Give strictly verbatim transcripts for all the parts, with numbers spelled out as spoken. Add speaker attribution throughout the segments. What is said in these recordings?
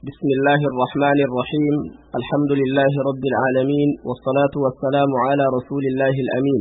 Speaker 1: بسم الله الرحمن الرحيم الحمد لله رب العالمين والصلاة والسلام على رسول الله الأمين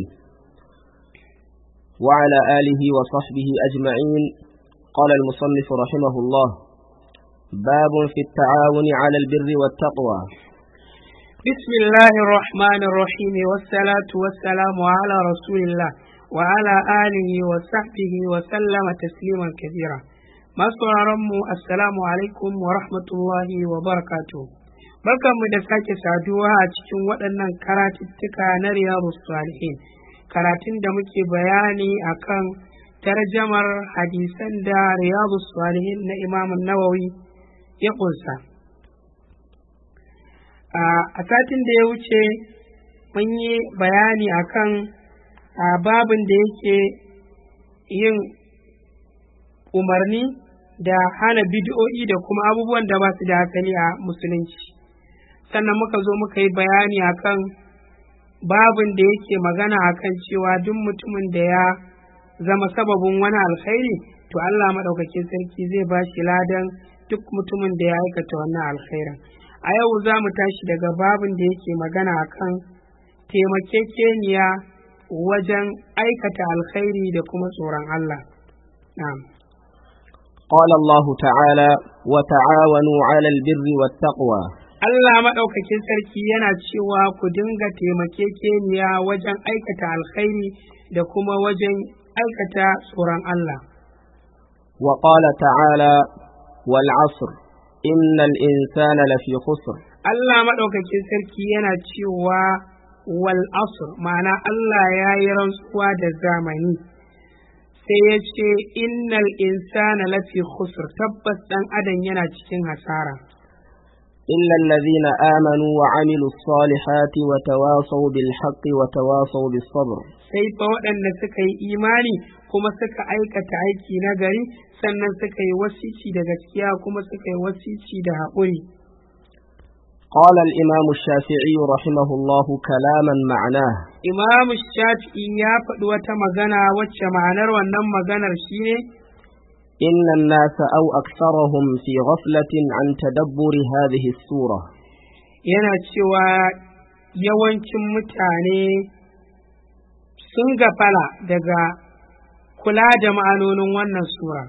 Speaker 1: وعلى آله وصحبه أجمعين. قال المصنف رحمه الله: باب في التعاون على البر والتقوى.
Speaker 2: بسم الله الرحمن الرحيم والصلاة والسلام على رسول الله وعلى آله وصحبه وسلم تسليما كثيرا. Masu mu assalamu alaikum wa rahmatullahi wa barakatuh. Barkanmu da sake saduwa a cikin waɗannan karatuttuka na Riyadus Salihin, karatun da muke bayani akan tarjamar hadisan da Riyadus Salihin na Imam Nawawi ya kunsa. A satin da ya wuce mun yi bayani akan babin da yake yin umarni da hana bid'o'i da kuma abubuwan da ba su da asali a musulunci. Sannan muka zo muka yi bayani akan babin da yake magana akan cewa duk mutumin da ya zama sababin wani alkhairi to Allah maɗaukakin sarki zai ba shi ladan duk mutumin da ya aikata wannan alkhairin. A yau za mu tashi daga babin da yake magana akan taimakekeniya wajen aikata alkhairi da kuma tsoron Allah. Na'am.
Speaker 1: قال الله تعالى: وتعاونوا على البر والتقوى.
Speaker 2: Allah maɗaukakin sarki yana cewa ku dinga taimakekeniya wajen aikata alkhairi da kuma wajen aikata tsoron Allah.
Speaker 1: وقال تعالى: والعصر إن الإنسان لفي خسر.
Speaker 2: Allah maɗaukakin sarki yana cewa wal asr, ma'ana Allah ya yi rantsuwa da zamani. sai ya ce innal insana lafi khusr, tabbas dan adam yana cikin hasara.
Speaker 1: illa allazina amanu wa amilu salihati wa tawasaw bil haqqi wa tawasaw bis sabr.
Speaker 2: sai fa waɗanda suka yi imani kuma suka aikata aiki na gari, sannan suka yi wasici da gaskiya kuma suka yi wasici da haƙuri.
Speaker 1: قال الإمام الشافعي رحمه الله كلاما معناه.
Speaker 2: إمام الشافعي يا فدوة مغنى وچ معنر ونم مغنر شيني
Speaker 1: إن الناس أو أكثرهم في غفلة عن تدبر هذه السورة.
Speaker 2: yana cewa yawancin mutane sun gafala daga kula da ma'anonin wannan sura.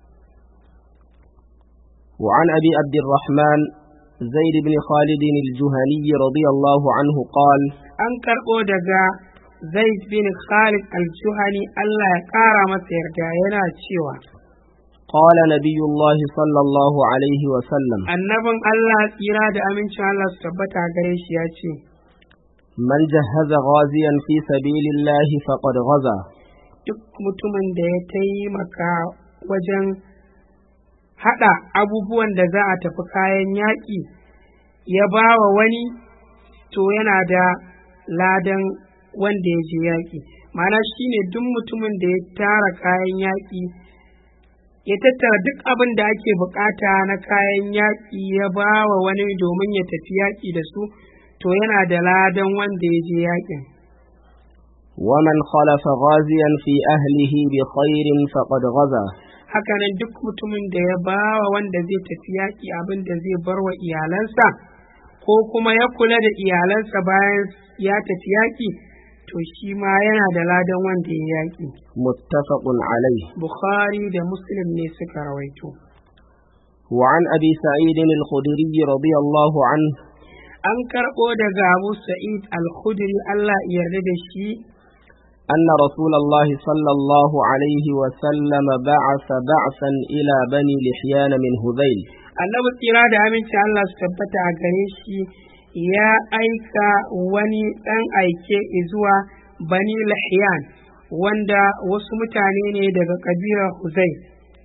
Speaker 1: وعن أبي عبد الرحمن زيد بن خالد الجهني رضي الله عنه قال:
Speaker 2: أنكر أودغا زيد بن خالد الجهني الله يقارى مسيرجا ينا تشيوا.
Speaker 1: قال نبي الله صلى الله عليه وسلم:
Speaker 2: النبي الله إرادة أمين شاء الله سبت عقريش ياتي.
Speaker 1: من جهز غازيا في سبيل الله فقد غزا.
Speaker 2: duk mutumin da ya taimaka wajen haɗa abubuwan da za a tafi kayan yaƙi ya ba wa wani, to yana da ladan wanda ya je yaƙi. Ma'ana shi ne duk mutumin da ya tara kayan yaƙi, ya tattara duk abin da ake bukata na kayan yaƙi ya ba wa wani domin ya tafi yaƙi da su, to yana da ladan wanda ya je yaƙin.
Speaker 1: ومن خلف غازيا في أهله بخير فقد غزا.
Speaker 2: hakanan duk mutumin da ya ba wa wanda zai tafi yaƙi abin da zai bar wa iyalansa, ko kuma ya kula da iyalansa bayan ya tafi yaƙi, to shi ma yana da ladan wanda ya yaƙi.
Speaker 1: muttafaqun alayh.
Speaker 2: Bukhari da Muslim ne suka rawaito.
Speaker 1: وعن أبي سعيد الخدري رضي الله عنه.
Speaker 2: an karɓo daga Abu Sa'id al-Khudri Allah ya yarda da shi,
Speaker 1: أن رسول الله صلى الله عليه وسلم بعث بعثا إلى بني لحيان من هذيل.
Speaker 2: annabi tsira da aminci Allah su tabbata a gare shi ya aika wani ɗan aike zuwa bani lihyan, wanda wasu mutane ne daga kabilar Huzayl.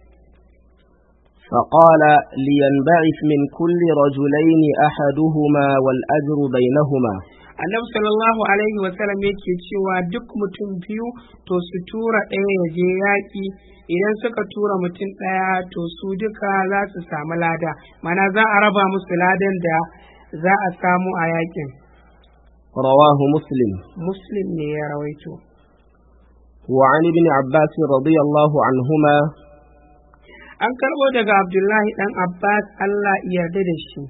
Speaker 1: فقال لينبعث من كل رجلين أحدهما والأجر بينهما.
Speaker 2: annabi sallallahu alaihi wasallam yake cewa duk mutum biyu to su tura ɗaya ya je yaƙi, idan suka tura mutum ɗaya to su duka za su samu lada, mana za a raba musu ladan da za a samu a yaƙin.
Speaker 1: رواه مسلم.
Speaker 2: Muslim ne ya rawaito.
Speaker 1: وعن ابن عباس رضي الله عنهما
Speaker 2: an karɓo daga Abdullahi ɗan Abbas Allah ya yarda da shi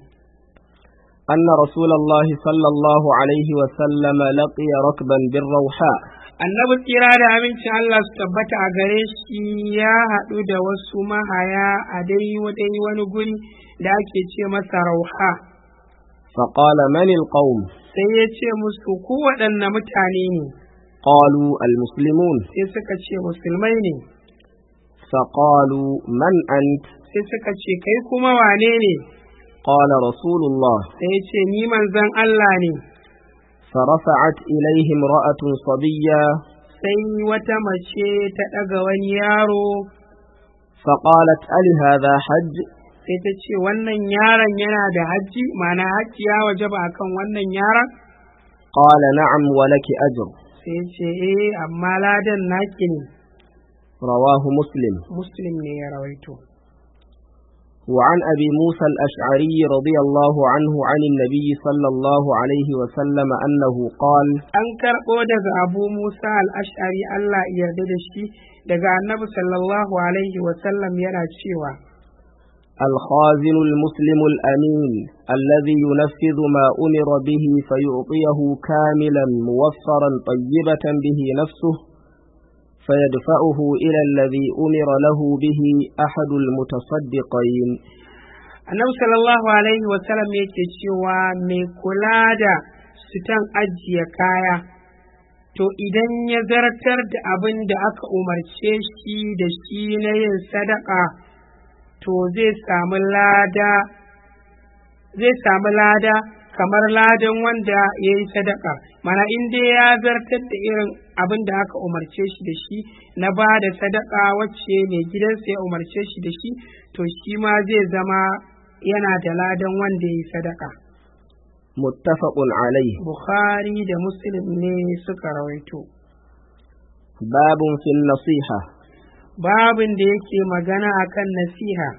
Speaker 1: أن رسول الله صلى الله عليه وسلم لقي ركبا بالروحاء
Speaker 2: annabi tsira da amincin Allah su tabbata a gare shi ya haɗu da wasu mahaya a dai wani guri da ake ce masa rauha
Speaker 1: فقال من القوم
Speaker 2: sai ya ce musu ku waɗanne mutane ne
Speaker 1: قالوا المسلمون
Speaker 2: sai suka ce musulmai ne
Speaker 1: فقالوا من أنت
Speaker 2: sai suka ce kai kuma wane ne
Speaker 1: قال رسول الله
Speaker 2: sai ya ce ni manzon Allah ne
Speaker 1: فرفعت إليه امرأة صبية
Speaker 2: sai wata mace ta ɗaga wani yaro
Speaker 1: فقالت ألي هذا حج
Speaker 2: sai ta ce wannan yaron yana da hajji ma'ana hajji ya wajaba akan wannan yaron
Speaker 1: قال نعم ولك أجر
Speaker 2: sai ya ce eh amma ladan naki ne
Speaker 1: رواه مسلم
Speaker 2: muslim ne ya rawaito
Speaker 1: وعن أبي موسى الأشعري رضي الله عنه عن النبي صلى الله عليه وسلم أنه قال
Speaker 2: an karɓo daga abu musa al-ash'ari Allah ya yarda da shi daga annabi sallallahu alaihi wasallam yana cewa
Speaker 1: الخازن المسلم الأمين الذي ينفذ ما أمر به فيعطيه كاملا موفرا طيبة به نفسه فيدفعه إلى الذي أمر له به أحد المتصدقين
Speaker 2: annabi sallallahu alaihi wasallam yake cewa mai kula da sitan ajiye kaya to idan ya zartar da abin da aka umarce shi da shi na yin sadaka to zai samu lada zai samu lada kamar ladan wanda ya yi sadaka mana in dai ya zartar da irin abin da aka umarce shi da shi na ba da sadaka wacce mai gidansa ya umarce shi da shi to shi ma zai zama yana da ladan wanda ya yi sadaka
Speaker 1: muttafaqun alayhi
Speaker 2: Bukhari da Muslim ne suka rawaito
Speaker 1: babun fil nasiha
Speaker 2: babin da yake magana akan nasiha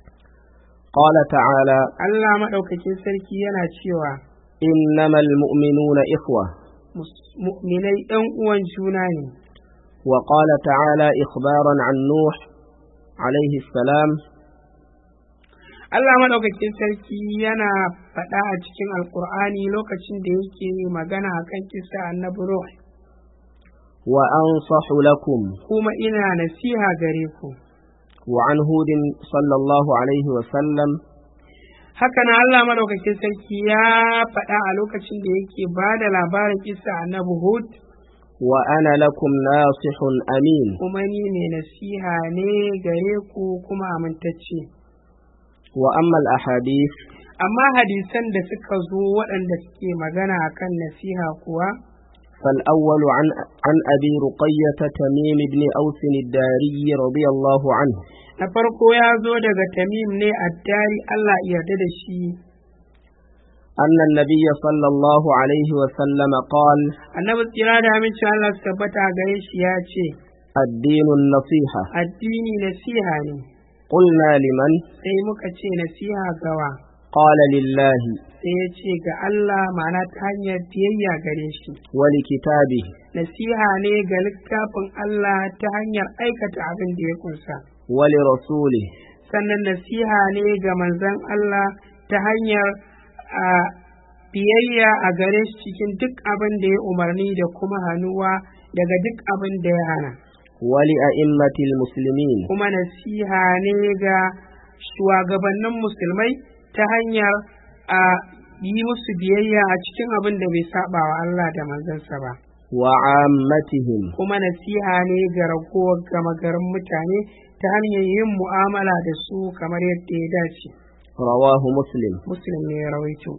Speaker 1: qala ta'ala
Speaker 2: Allah madaukakin sarki yana cewa
Speaker 1: innamal mu'minuna ikhwa
Speaker 2: mu'minai ɗan uwan juna ne
Speaker 1: wa qala ta'ala ikhbaran an nuh alayhi salam
Speaker 2: Allah madaukakin sarki yana faɗa a cikin alkur'ani lokacin da yake magana akan kisa annabi Nuh
Speaker 1: wa ansahu lakum
Speaker 2: kuma ina nasiha gare ku
Speaker 1: wa an hudin sallallahu alaihi wa sallam
Speaker 2: haka na Allah madaukakin sarki ya faɗa a lokacin da yake ba da labarin kisa annabi Hud
Speaker 1: wa ana lakum nasihun amin
Speaker 2: kuma ni mai nasiha ne gare ku kuma amintacce
Speaker 1: wa amma al-ahadith
Speaker 2: amma hadisan da suka zo waɗanda suke magana akan nasiha kuwa
Speaker 1: فالأول عن عن أبي رقية تميم بن أوس الداري رضي الله عنه
Speaker 2: نفرقو يا زود تميم ني الداري الله يرد شي
Speaker 1: أن النبي صلى الله عليه وسلم قال
Speaker 2: النبي صلى الله عليه وسلم ثبت غريش يا شي
Speaker 1: الدين النصيحة
Speaker 2: الدين نصيحة
Speaker 1: قلنا لمن
Speaker 2: sai muka ce nasiha gawa
Speaker 1: قال لله
Speaker 2: sai ya ce ga Allah ma'ana ta hanyar biyayya gare shi
Speaker 1: wali kitabi
Speaker 2: nasiha ne ga littafin Allah ta hanyar aikata abin da ya kunsa
Speaker 1: wali rasuli
Speaker 2: sannan nasiha ne ga manzon Allah ta hanyar biyayya a gare shi cikin duk abin da ya umarni da kuma hannuwa daga duk abin da ya hana
Speaker 1: wali a'immatil muslimin
Speaker 2: kuma nasiha ne ga shugabannin musulmai ta hanyar a yi musu biyayya a cikin abin da bai saba wa Allah da manzansa ba
Speaker 1: wa ammatihim
Speaker 2: kuma nasiha ne ga ragowar gama garin mutane ta hanyar yin mu'amala da su kamar yadda ya dace
Speaker 1: rawahu muslim
Speaker 2: muslim ne ya rawaito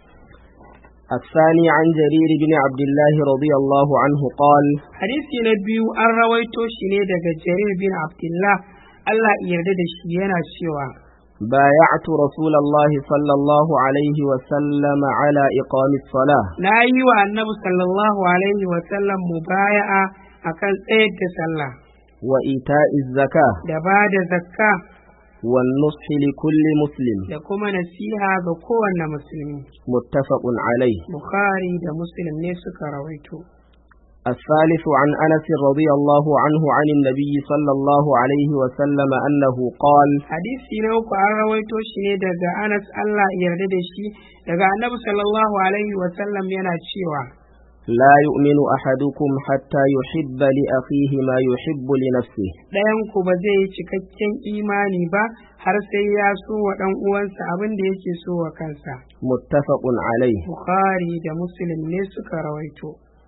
Speaker 1: الثاني عن جرير بن عبد الله رضي الله عنه قال
Speaker 2: حديث نبي أن رويته شنيد جرير بن عبد الله الله يردد شيئا شيئا
Speaker 1: بايعت رسول الله صلى الله عليه وسلم على إقام الصلاة
Speaker 2: لا يوى النبي صلى الله عليه وسلم مبايعة أكل إيد صلى
Speaker 1: وإيتاء الزكاة
Speaker 2: دباد زكاة
Speaker 1: والنصح لكل مسلم
Speaker 2: لكم نسيها بكون مسلم
Speaker 1: متفق عليه
Speaker 2: بخاري ده مسلم نسك رويته
Speaker 1: الثالث عن أنس رضي الله عنه عن النبي صلى الله عليه وسلم أنه قال
Speaker 2: hadisi na uku an rawaito shi ne daga Anas Allah ya yarda da shi daga Annabi sallallahu alaihi wa sallam yana cewa
Speaker 1: لا يؤمن أحدكم حتى يحب لأخيه ما يحب لنفسه
Speaker 2: ɗayan ku ba zai yi cikakken imani ba har sai ya so wa ɗan uwansa abin da yake so wa kansa.
Speaker 1: متفق عليه.
Speaker 2: Bukhari da Muslim ne suka rawaito.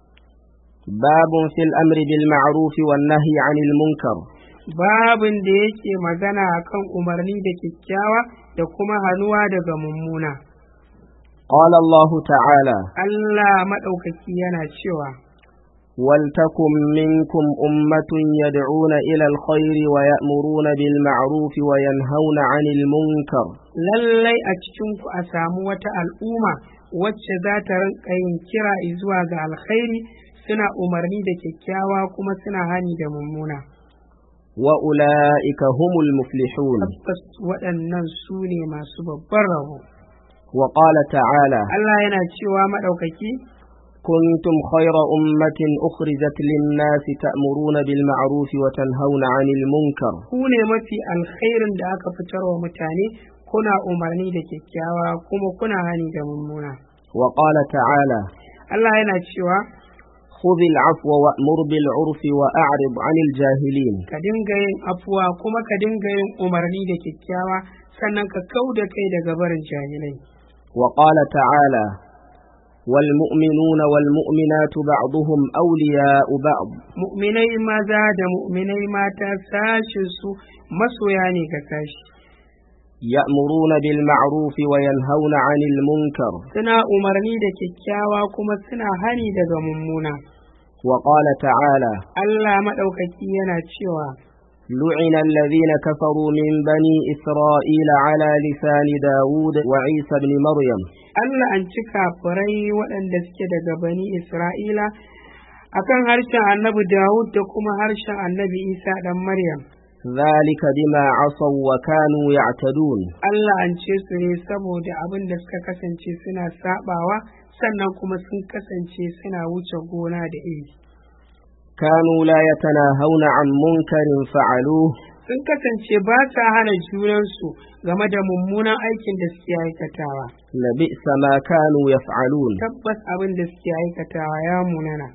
Speaker 1: باب في الأمر بالمعروف والنهي عن المنكر.
Speaker 2: babin da yake magana akan umarni da kyakkyawa da kuma hannuwa daga mummuna.
Speaker 1: قال الله تعالى
Speaker 2: Allah maɗaukaki yana cewa
Speaker 1: ولتكن منكم أمة يدعون إلى الخير ويأمرون بالمعروف وينهون عن المنكر. lallai a cikinku a samu wata al'umma wacce za ta rinka yin kira zuwa ga alkhairi suna umarni da kyakkyawa kuma suna hani da mummuna. وأولئك هم المفلحون. tabbas waɗannan su ne masu babban rabo. وقال تعالى Allah yana cewa maɗaukaki كنتم خير أمة أخرجت للناس تأمرون بالمعروف وتنهون عن المنكر. كوني mafi alkhairin da aka fitar wa mutane kuna umarni da kyakkyawa kuma kuna hani da mummuna. وقال تعالى Allah yana cewa خذ العفو وأمر بالعرف وأعرض عن الجاهلين. ka dinga yin afwa kuma ka dinga yin umarni da kyakkyawa sannan ka kauda kai daga barin jahilai. وقال تعالى والمؤمنون والمؤمنات بعضهم أولياء بعض. مؤمني ماذا دا مؤمني ماتا ساشسو مسوياني كساش. يأمرون بالمعروف وينهون عن المنكر. سنا أمرني دا كيكاوا كما سنا هني دا ممونا. وقال تعالى الله مدوككي ينا تشوا لعن الذين كفروا من بني إسرائيل على لسان داود وعيسى بن مريم. Allah an ci kafirai waɗanda suke daga bani Isra'ila akan harshen annabi Dawud da kuma harshen annabi Isa ɗan Maryam. Zalika bima asaw wa kanu ya'tadun. Allah an ce su ne saboda abin da suka kasance suna sabawa sannan kuma sun kasance suna wuce gona da iri. Kanu la yatanahawna an munkarin fa'aluhu. sun kasance ba sa hana junansu game da mummunan aikin da suke aikatawa. Labisa ma kanu yaf'alun. Tabbas abin da suke aikatawa ya munana.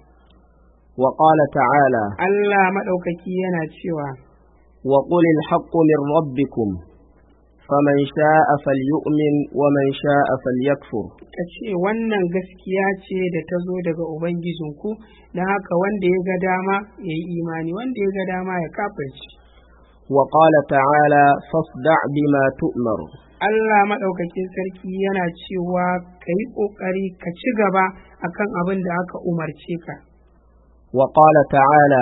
Speaker 1: Wa qala ta'ala Allah madaukaki yana cewa wa qulil haqqu min rabbikum faman sha'a falyu'min wa man sha'a falyakfur. Kace wannan gaskiya ce da ta zo daga ubangijinku dan haka wanda ya ga dama yayi imani wanda ya ga dama ya kafirci. وقال تعالى فاصدع بما تؤمر. Allah madaukakin sarki yana cewa kai kokari ka ci gaba akan abin da aka umarce ka. وقال تعالى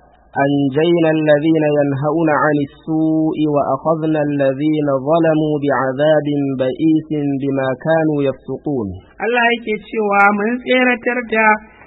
Speaker 1: أنجينا الذين ينهون عن السوء وأخذنا الذين ظلموا بعذاب بئيس بما كانوا يفسقون. Allah yake cewa mun tseratar da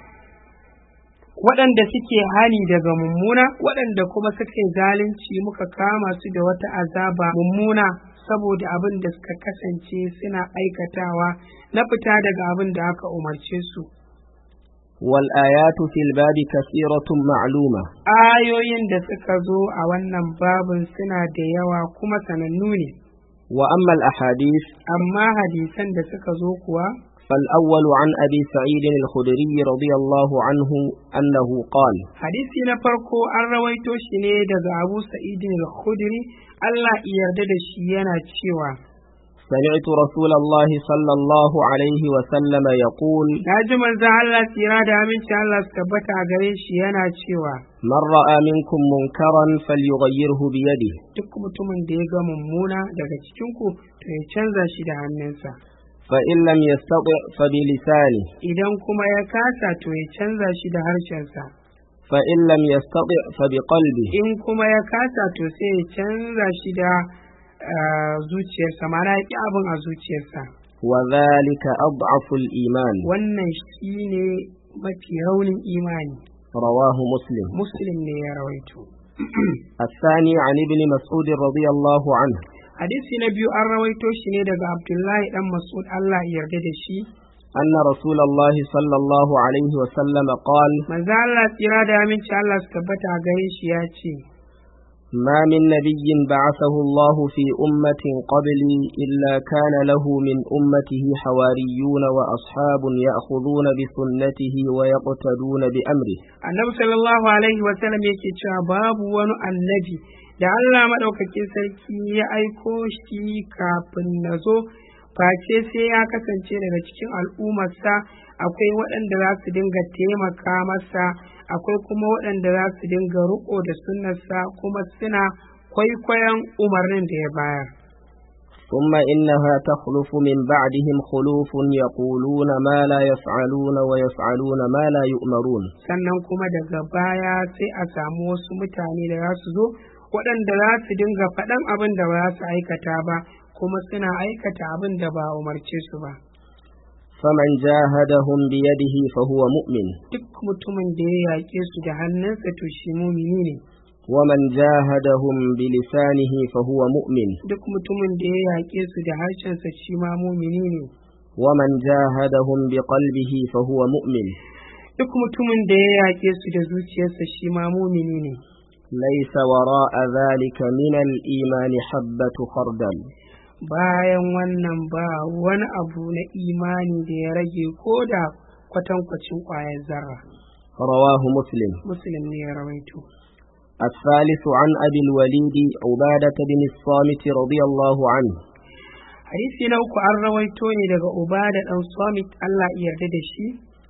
Speaker 1: waɗanda suke hani daga mummuna waɗanda kuma suke zalunci muka kama su da wata azaba mummuna saboda abin da suka kasance suna aikatawa na fita daga abin da aka umarce su. wal ayatu fil babi kathiratun ma'luma. Ayoyin da suka zo a wannan babin suna da yawa kuma sanannu ne. Wa amma al ahadith amma hadisan da suka zo kuwa فالأول عن أبي سعيد الخدري رضي الله عنه أنه قال حديثي نفرقو أن رويتو شنيد أبو سعيد الخدري الله يردد الشيانة شوى سمعت رسول الله صلى الله عليه وسلم يقول ناجم الزعل سيرادة من شاء الله سكبت عقريش شيانة شوى من رأى منكم منكرا فليغيره بيده تكم تمن ديغا ممونا دقا تشنكو تيشنزا شده النسا فإن لم يستطع فبلسانه إذا كما يكاسا تيشنزا شده هرشنسا فإن لم يستطع فبقلبه إن كما يكاسا تيشنزا شده zuciyarsa mana ya ƙi abin a zuciyarsa wa zalika ad'aful iman wannan shine mafi raunin imani rawahu muslim muslim ne ya rawaito الثاني عن ابن مسعود رضي الله عنه حديث نبي an rawaito shi ne daga Abdullahi dan Mas'ud Allah ya yarda da shi أن رسول الله صلى الله عليه وسلم قال
Speaker 2: manzo Allah tsira da aminci Allah su tabbata a gare shi ya ce
Speaker 1: ما من نبي بعثه الله في أمة قبلي إلا كان له من أمته حواريون وأصحاب يأخذون بسنته ويقتدون بأمره.
Speaker 2: النبي صلى الله عليه وسلم yake cewa babu wani annabi da Allah madaukakin sarki ya aiko shi kafin nazo face sai ya kasance daga cikin al'ummarsa akwai waɗanda za su dinga taimaka masa akwai kuma waɗanda za su dinga riƙo da sunnarsa kuma suna kwaikwayon umarnin da ya bayar.
Speaker 1: ثم إنها تخلف من بعدهم خلوف يقولون ما لا يفعلون ويفعلون ما لا يؤمرون.
Speaker 2: sannan kuma daga baya sai a samu wasu mutane da za su zo waɗanda za su dinga faɗan abin da ba za su aikata ba kuma suna aikata abin da ba umarce su ba.
Speaker 1: فمن جاهدهم بيده فهو مؤمن.
Speaker 2: duk mutumin da ya yaƙe su da hannunsa to shi mumini ne.
Speaker 1: ومن جاهدهم بلسانه فهو مؤمن.
Speaker 2: duk mutumin da ya yaƙe su da harshensa shi ma mumini ne.
Speaker 1: ومن جاهدهم بقلبه فهو مؤمن.
Speaker 2: duk mutumin da ya yaƙe su da zuciyarsa shi ma mumini ne.
Speaker 1: ليس وراء ذلك من الإيمان حبة خردل.
Speaker 2: bayan wannan ba wani abu na imani da ya rage ko da kwatankwacin ƙwayar zarra.
Speaker 1: رواه مسلم.
Speaker 2: مسلم ne ya rawaito.
Speaker 1: الثالث عن أبي الوليد عبادة بن الصامت رضي الله عنه.
Speaker 2: hadisi na uku an rawaito ne daga Ubada dan Samit Allah ya yarda da shi.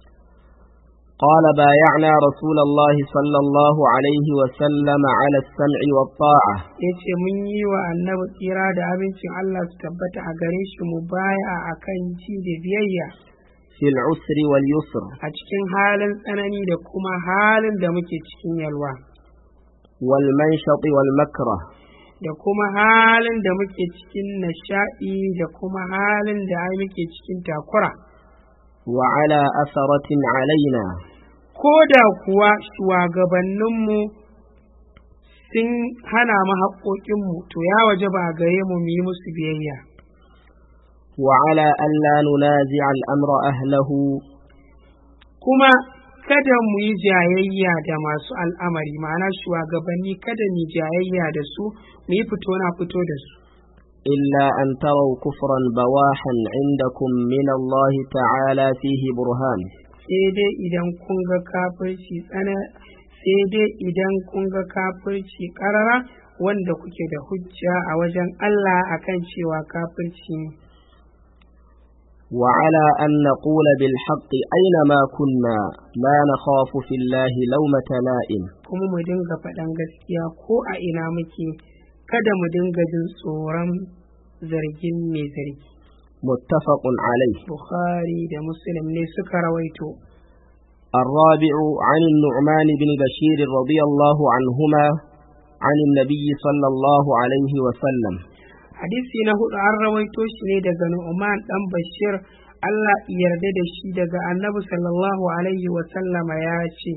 Speaker 1: قال بايعنا رسول الله صلى الله عليه وسلم على السمع والطاعة.
Speaker 2: yace mun yi wa annabi tsira da abincin Allah su tabbata a gare shi mubai'a akan ji da biyayya
Speaker 1: في العسر واليسر.
Speaker 2: a cikin halin tsanani da kuma halin da muke cikin yalwa.
Speaker 1: والمنشط والمكره.
Speaker 2: da kuma halin da muke cikin nishaɗi da kuma halin da ai muke cikin takura.
Speaker 1: وعلى أثرة علينا.
Speaker 2: ko da kuwa shugabanninmu sun hana mu haƙoƙinmu to ya waje ba gare mu mu yi musu biyayya.
Speaker 1: وعلى ألا ننازع الأمر أهله.
Speaker 2: kuma kada mu yi jayayya da masu al'amari ma'ana shugabanni kada mu jayayya da su mu yi fito na fito da su.
Speaker 1: إلا أن تروا كفرا بواحا عندكم من الله تعالى فيه برهان.
Speaker 2: sai dai idan kun ga kafirci tsana sai dai idan kun ga kafirci karara wanda kuke da hujja a wajen Allah akan cewa kafirci ne.
Speaker 1: وعلى أن نقول بالحق أينما كنا لا نخاف في الله لومة لائم.
Speaker 2: kuma mu dinga faɗan gaskiya ko a ina muke kada mu dinga jin tsoron zargin mai zargi.
Speaker 1: متفق عليه.
Speaker 2: Bukhari da Muslim ne suka rawaito.
Speaker 1: الرابع عن النعمان بن بشير رضي الله عنهما عن النبي صلى الله عليه وسلم.
Speaker 2: hadisi na hudu an rawaito shi ne daga Nu'man dan Bashir Allah yarda da shi daga Annabi sallallahu alaihi wa sallama ya ce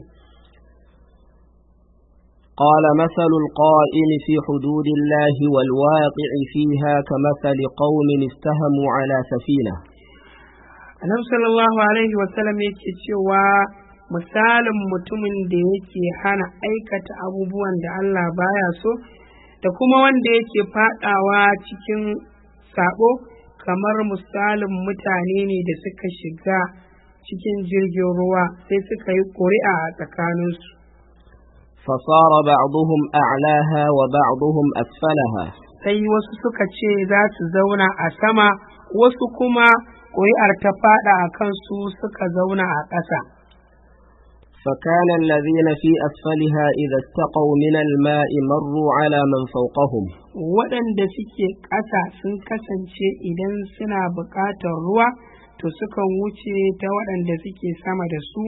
Speaker 1: قال مثل القائم في حدود الله والواقع فيها كمثل قوم استهموا على سفينة.
Speaker 2: Annabi sallallahu alaihi wa sallam yake cewa misalin mutumin da yake hana aikata abubuwan da Allah baya so da kuma wanda yake fadawa cikin sabo kamar misalin mutane ne da suka shiga cikin jirgin ruwa sai suka yi ƙuri'a a tsakaninsu.
Speaker 1: فصار بعضهم أعلاها وبعضهم أسفلها.
Speaker 2: sai wasu suka ce za su zauna a sama wasu kuma ƙuri'ar ta fada a kansu suka zauna a ƙasa.
Speaker 1: فكان الذين في أسفلها إذا استقوا من الماء مروا على من فوقهم.
Speaker 2: waɗanda suke ƙasa sun kasance idan suna buƙatar ruwa to sukan wuce ta waɗanda suke sama da su.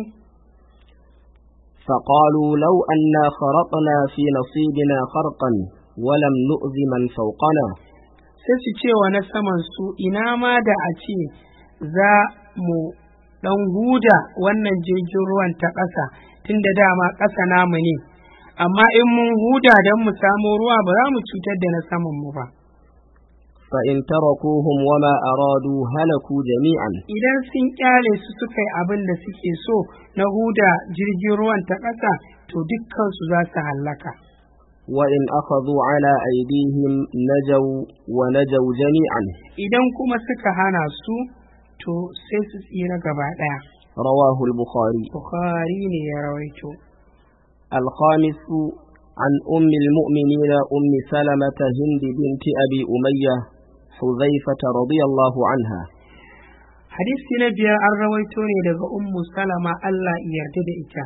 Speaker 1: فقالوا لو أنا خرقنا في نصيبنا خرقا ولم نؤذ من فوقنا.
Speaker 2: sai su ce wa na saman su ina ma da a ce za mu ɗan huda wannan jirgin ruwan ta ƙasa tunda dama ƙasa namu ne amma in mun huda don mu samu ruwa ba za mu cutar da na saman mu ba.
Speaker 1: فإن تركوهم وما أرادوا هلكوا جميعا.
Speaker 2: idan sun kyale su suka yi abin da suke so na huda jirgin ruwan ta ƙasa to dukkan su za su hallaka.
Speaker 1: وإن أخذوا على أيديهم نجوا ونجوا جميعا.
Speaker 2: idan kuma suka hana su to sai su tsira gaba ɗaya.
Speaker 1: رواه البخاري.
Speaker 2: Bukhari ne ya rawaito.
Speaker 1: الخامس عن أم المؤمنين أم سلمة هند بنت أبي أمية حذيفة رضي الله عنها.
Speaker 2: hadisi na biyar an rawaito ne daga ummu salama Allah ya yarda da ita.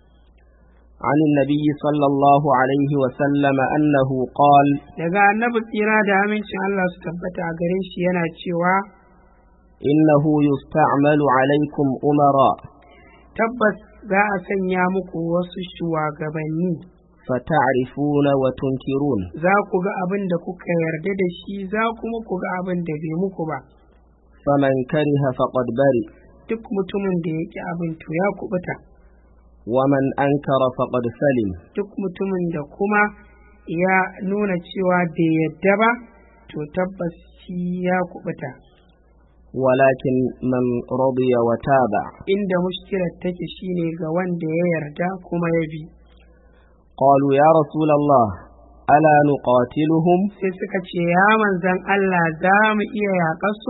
Speaker 1: عن النبي صلى الله عليه وسلم أنه قال
Speaker 2: daga annabi tsira da amincin Allah su tabbata a gare shi yana cewa
Speaker 1: إنه يستعمل عليكم أمراء
Speaker 2: tabbas za a sanya muku wasu shugabanni
Speaker 1: فتعرفون وتنكرون
Speaker 2: za ku ga abin da kuka yarda da shi za kuma ku ga abin da bai muku ba.
Speaker 1: فمن كره فقد برئ
Speaker 2: duk mutumin da ya ƙi abin to ya kubuta.
Speaker 1: ومن أنكر فقد سلم
Speaker 2: duk mutumin da kuma ya nuna cewa bai yadda ba to tabbas shi ya kubuta.
Speaker 1: ولكن من رضي وتابع.
Speaker 2: inda mushkilar take shine ga wanda ya yarda kuma ya bi.
Speaker 1: قالوا يا رسول الله ألا نقاتلهم؟
Speaker 2: sai suka ce ya manzan Allah za mu iya yaƙa su?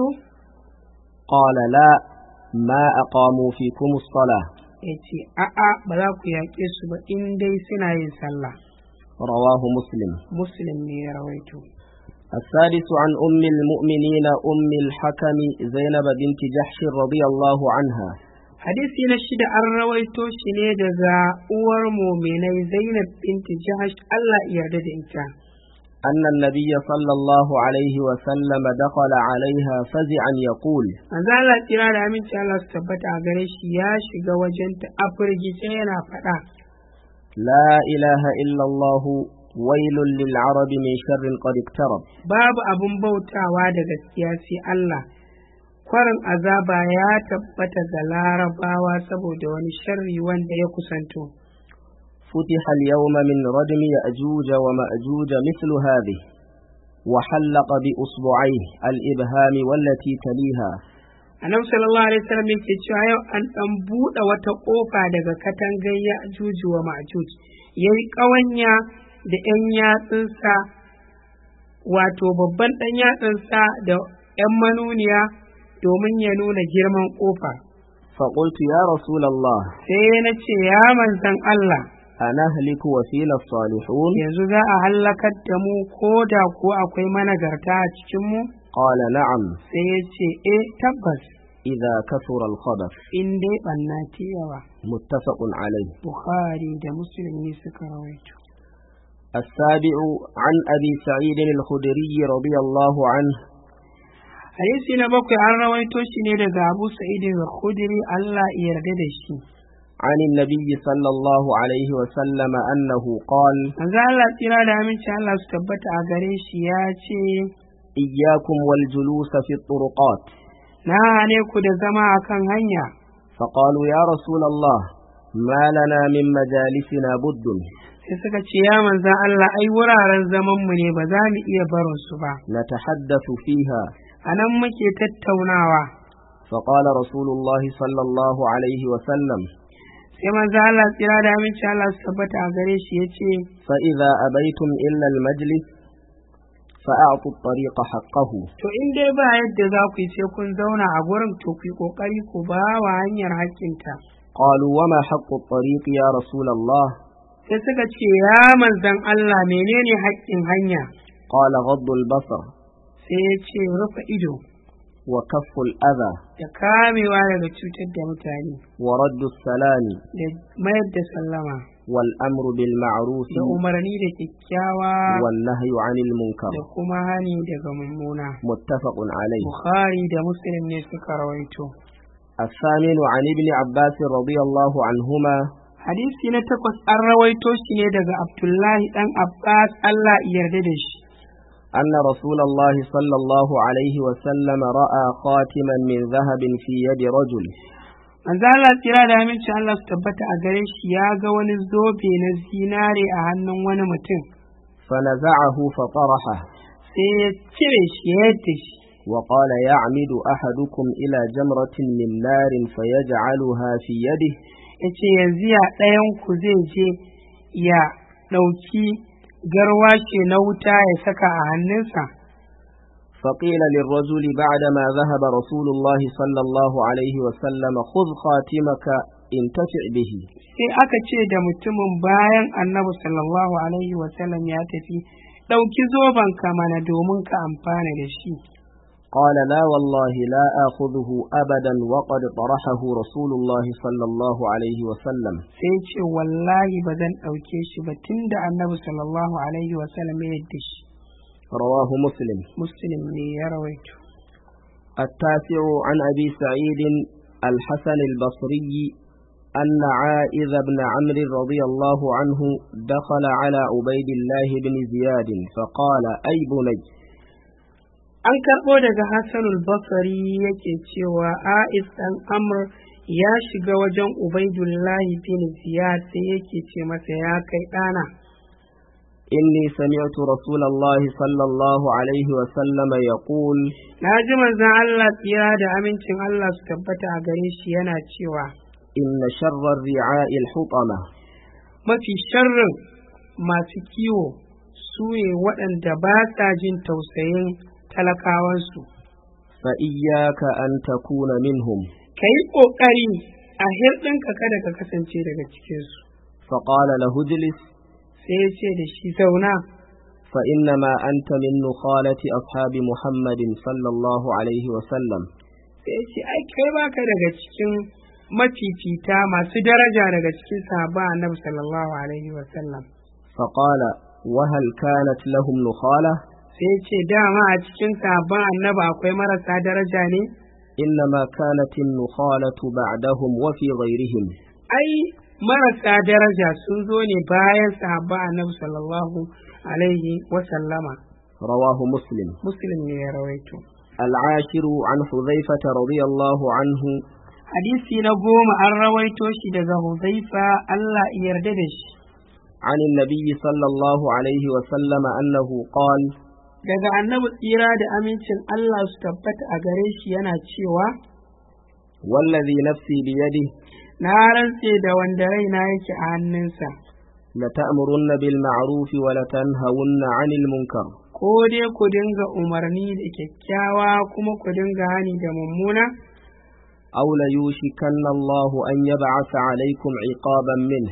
Speaker 1: قال لا ما أقاموا فيكم الصلاة.
Speaker 2: ya ce a'a ba za ku yaƙe su ba in dai suna yin sallah.
Speaker 1: رواه مسلم.
Speaker 2: muslim ne ya rawaito.
Speaker 1: السادس عن أم المؤمنين أم الحكم زينب بنت جحش رضي الله عنها.
Speaker 2: hadisi na shida an rawaito shi ne daga uwar muminai Zainab binti Jahash Allah ya yarda da ita.
Speaker 1: أن النبي صلى الله عليه وسلم دخل عليها فزعا يقول
Speaker 2: manzo Allah kira da aminci Allah su tabbata a gare shi ya shiga wajenta a firgice yana faɗa
Speaker 1: لا إله إلا الله ويل للعرب من شر قد اقترب.
Speaker 2: babu abun bautawa da gaskiya sai Allah, kwarin azaba ya tabbata ga larabawa saboda wani sharri wanda ya kusanto.
Speaker 1: فتح اليوم من ردم يأجوج ومأجوج مثل هذه وحلق بأصبعيه الإبهام والتي تليها.
Speaker 2: Annabi sallallahu alaihi wasallam yake cewa yau an dan buɗe wata ƙofa daga katangar Ya'juj wa Ma'juj, yayi ƙawanya da ƴan yatsunsa, wato babban ɗan yatsunsa da ƴan manuniya domin ya nuna girman ƙofa.
Speaker 1: فقلت يا رسول الله
Speaker 2: sai na ce ya manzon Allah
Speaker 1: أنهلك وفينا الصالحون؟
Speaker 2: yanzu za a hallakar da mu ko da ko akwai managarta a cikin mu?
Speaker 1: قال نعم
Speaker 2: sai ya ce eh tabbas
Speaker 1: إذا كثر الخبث.
Speaker 2: in dai ɓanna ta yawa.
Speaker 1: متفق عليه.
Speaker 2: Bukhari da Muslim ne suka rawaito.
Speaker 1: السابع عن أبي سعيد الخدري رضي الله عنه.
Speaker 2: hadisi na bakwai an rawaito shi ne daga Abu Sa'id al-Khudri Allah ya yarda da shi.
Speaker 1: عن النبي صلى الله عليه وسلم أنه قال
Speaker 2: manzo Allah tsira da aminci Allah su tabbata a gare shi ya ce
Speaker 1: إياكم والجلوس في الطرقات.
Speaker 2: na hane ku da zama akan hanya.
Speaker 1: فقالوا يا رسول الله ما لنا من مجالسنا بد.
Speaker 2: sai suka ce ya manzon Allah ai wuraren zaman mu ne ba za mu iya barin su ba,
Speaker 1: نتحدث فيها.
Speaker 2: anan muke tattaunawa.
Speaker 1: فقال رسول الله صلى الله عليه وسلم
Speaker 2: sai manzo Allah tsira da aminci Allah su tabbata a gare shi yace
Speaker 1: فإذا أبيتم إلا المجلس فأعطوا الطريق حقه.
Speaker 2: to in dai ba yadda za ku yi sai kun zauna a gurin to ku yi kokari ku ba wa hanyar hakkinta.
Speaker 1: قالوا وما حق الطريق يا رسول الله؟
Speaker 2: sai suka ce ya manzon Allah menene haƙƙin hanya?
Speaker 1: قال غض البصر
Speaker 2: sai ya ce rufe ido
Speaker 1: وكف الأذى
Speaker 2: da kamewa daga cutar da mutane
Speaker 1: ورد السلام
Speaker 2: da mayar da sallama
Speaker 1: والأمر بالمعروف
Speaker 2: da umarni da kyakkyawa
Speaker 1: والنهي عن المنكر.
Speaker 2: da kuma hani daga mummuna.
Speaker 1: متفق عليه.
Speaker 2: Bukhari da Muslim ne suka rawaito.
Speaker 1: الثامن عن ابن عباس رضي الله عنهما.
Speaker 2: hadisi na takwas an rawaito shi ne daga Abdullahi dan Abbas Allah ya yarda da shi.
Speaker 1: أن رسول الله صلى الله عليه وسلم رأى خاتما من ذهب في يد رجل.
Speaker 2: manzo Allah tsira da aminci Allah su tabbata a gare shi ya ga wani zobe na zinare a hannun wani mutum.
Speaker 1: فنزعه فطرحه.
Speaker 2: sai ya cire shi ya yadda shi
Speaker 1: وقال يعمد أحدكم إلى جمرة من نار فيجعلها في يده
Speaker 2: ya ce yanzu ya ɗayan ku zai je ya ɗauki garwashi na wuta ya saka a hannunsa.
Speaker 1: فقيل للرجل بعدما ذهب رسول الله صلى الله عليه وسلم خذ خاتمك انتفع به.
Speaker 2: sai aka ce da mutumin bayan annabi sallallahu alaihi wasallam ya tafi, ɗauki zobenka mana domin ka amfana da shi.
Speaker 1: قال لا والله لا آخذه أبدا وقد طرحه رسول الله صلى الله عليه وسلم.
Speaker 2: sai ce wallahi ba zan ɗauke shi ba tunda annabi sallallahu alaihi wasallam ya yadda shi.
Speaker 1: رواه مسلم.
Speaker 2: muslim ne ya rawaito.
Speaker 1: التاسع عن أبي سعيد الحسن البصري أن عائذ بن عمرو رضي الله عنه دخل على عبيد الله بن زياد فقال أي بني.
Speaker 2: an karɓo daga Hassanul Basri yake cewa A'is ɗan Amr ya shiga wajen Ubaidullahi bin Ziyad sai yake ce masa ya kai ɗana.
Speaker 1: إني سمعت رسول الله صلى الله عليه وسلم يقول
Speaker 2: Na ji manzon Allah tsira da amincin Allah su tabbata a gare shi yana cewa
Speaker 1: إن شر الرعاء الحطمة.
Speaker 2: mafi sharrin masu kiwo su ne waɗanda ba sa jin tausayin talakawansu.
Speaker 1: فإياك أن تكون منهم.
Speaker 2: Ka yi ƙoƙari a hirɗinka kada ka kasance daga cikinsu.
Speaker 1: فقال له اجلس
Speaker 2: sai ya ce da shi zauna.
Speaker 1: فإنما أنت من نخالة أصحاب محمد صلى الله عليه وسلم.
Speaker 2: sai ya ce ai kai baka daga cikin mafifita masu daraja daga cikin sahaba annabi sallallahu alaihi wasallam.
Speaker 1: فقال وهل كانت لهم نخالة؟
Speaker 2: sai ya ce dama a cikin sahabban annabi akwai marasa daraja ne?
Speaker 1: إنما كانت النخالة بعدهم وفي غيرهم.
Speaker 2: ai marasa daraja sun zo ne bayan sahabban annabi sallallahu alaihi wasallama.
Speaker 1: رواه مسلم.
Speaker 2: muslim ne ya rawaito.
Speaker 1: العاشر عن حذيفة رضي الله عنه
Speaker 2: hadisi na goma an rawaito shi daga Huzaifa Allah ya yarda da shi.
Speaker 1: عن النبي صلى الله عليه وسلم أنه قال
Speaker 2: daga annabi tsira da amincin Allah su tabbata a gare shi yana cewa
Speaker 1: والذي نفسي بيده
Speaker 2: na rantse da wanda raina yake a hannunsa
Speaker 1: لتأمرن بالمعروف ولتنهون عن المنكر.
Speaker 2: ko dai ku dinga umarni da kyakkyawa kuma ku dinga hani da mummuna
Speaker 1: أو ليوشكن الله أن يبعث عليكم عقابا منه.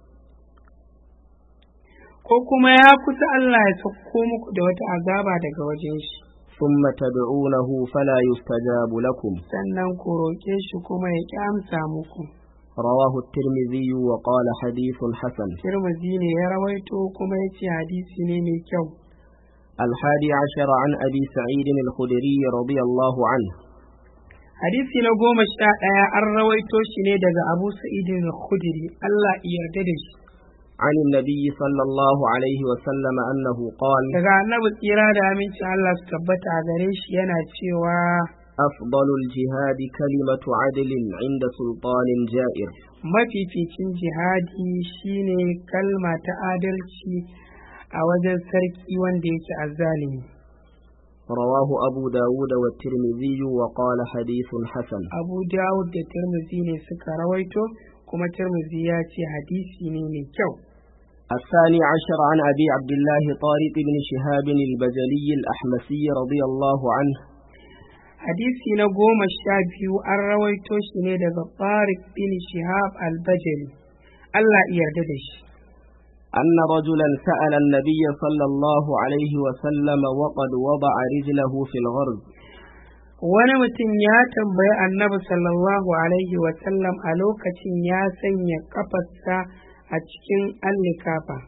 Speaker 2: ko kuma ya kusa Allah ya sauko muku da wata azaba daga wajen shi
Speaker 1: ثم تدعونه فلا يستجاب لكم.
Speaker 2: sannan ku roƙe shi kuma ya ƙi amsa muku.
Speaker 1: رواه الترمذي وقال حديث حسن.
Speaker 2: Tirmidhi ne ya rawaito kuma ya ce hadisi ne mai kyau.
Speaker 1: الحادي عشر عن أبي سعيد الخدري رضي الله عنه
Speaker 2: hadisi na goma sha ɗaya an rawaito shi ne daga Abu Sa'id al-Khudri Allah ya yarda da shi.
Speaker 1: عن النبي صلى الله عليه وسلم أنه قال
Speaker 2: daga annabi tsira da aminci Allah su tabbata a gare shi yana cewa
Speaker 1: أفضل الجهاد كلمة عدل عند سلطان جائر.
Speaker 2: mafificin jihadi shine kalma ta adalci a wajen sarki wanda yake azzalimi.
Speaker 1: رواه أبو داود والترمذي وقال حديث حسن.
Speaker 2: Abu Dawud da Tirmidhi ne suka rawaito kuma Tirmidhi ya ce hadisi ne mai kyau.
Speaker 1: الثاني عشر عن أبي عبد الله طارق بن شهاب البجلي الأحمسي رضي الله عنه
Speaker 2: hadisi na goma sha biyu an rawaito shi ne daga Tariq bin Shihab al-Bajali Allah ya yarda da shi.
Speaker 1: أن رجلا سأل النبي صلى الله عليه وسلم وقد وضع رجله في الغرب.
Speaker 2: wani mutum ya tambayi annabi sallallahu alaihi wasallam a lokacin ya sanya kafarsa a cikin allikafa.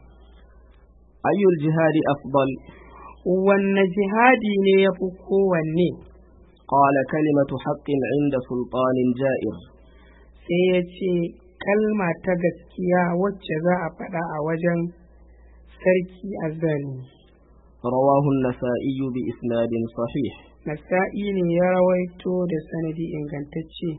Speaker 1: أي الجهاد أفضل؟
Speaker 2: wanne jihadi ne ya fi kowanne?
Speaker 1: قال كلمة حق عند سلطان جائر.
Speaker 2: sai ya ce kalma ta gaskiya wacce za a faɗa a wajen sarki azzalimi.
Speaker 1: رواه النسائي بإسناد صحيح.
Speaker 2: Nasa'i ne ya rawaito da sanadi ingantacce.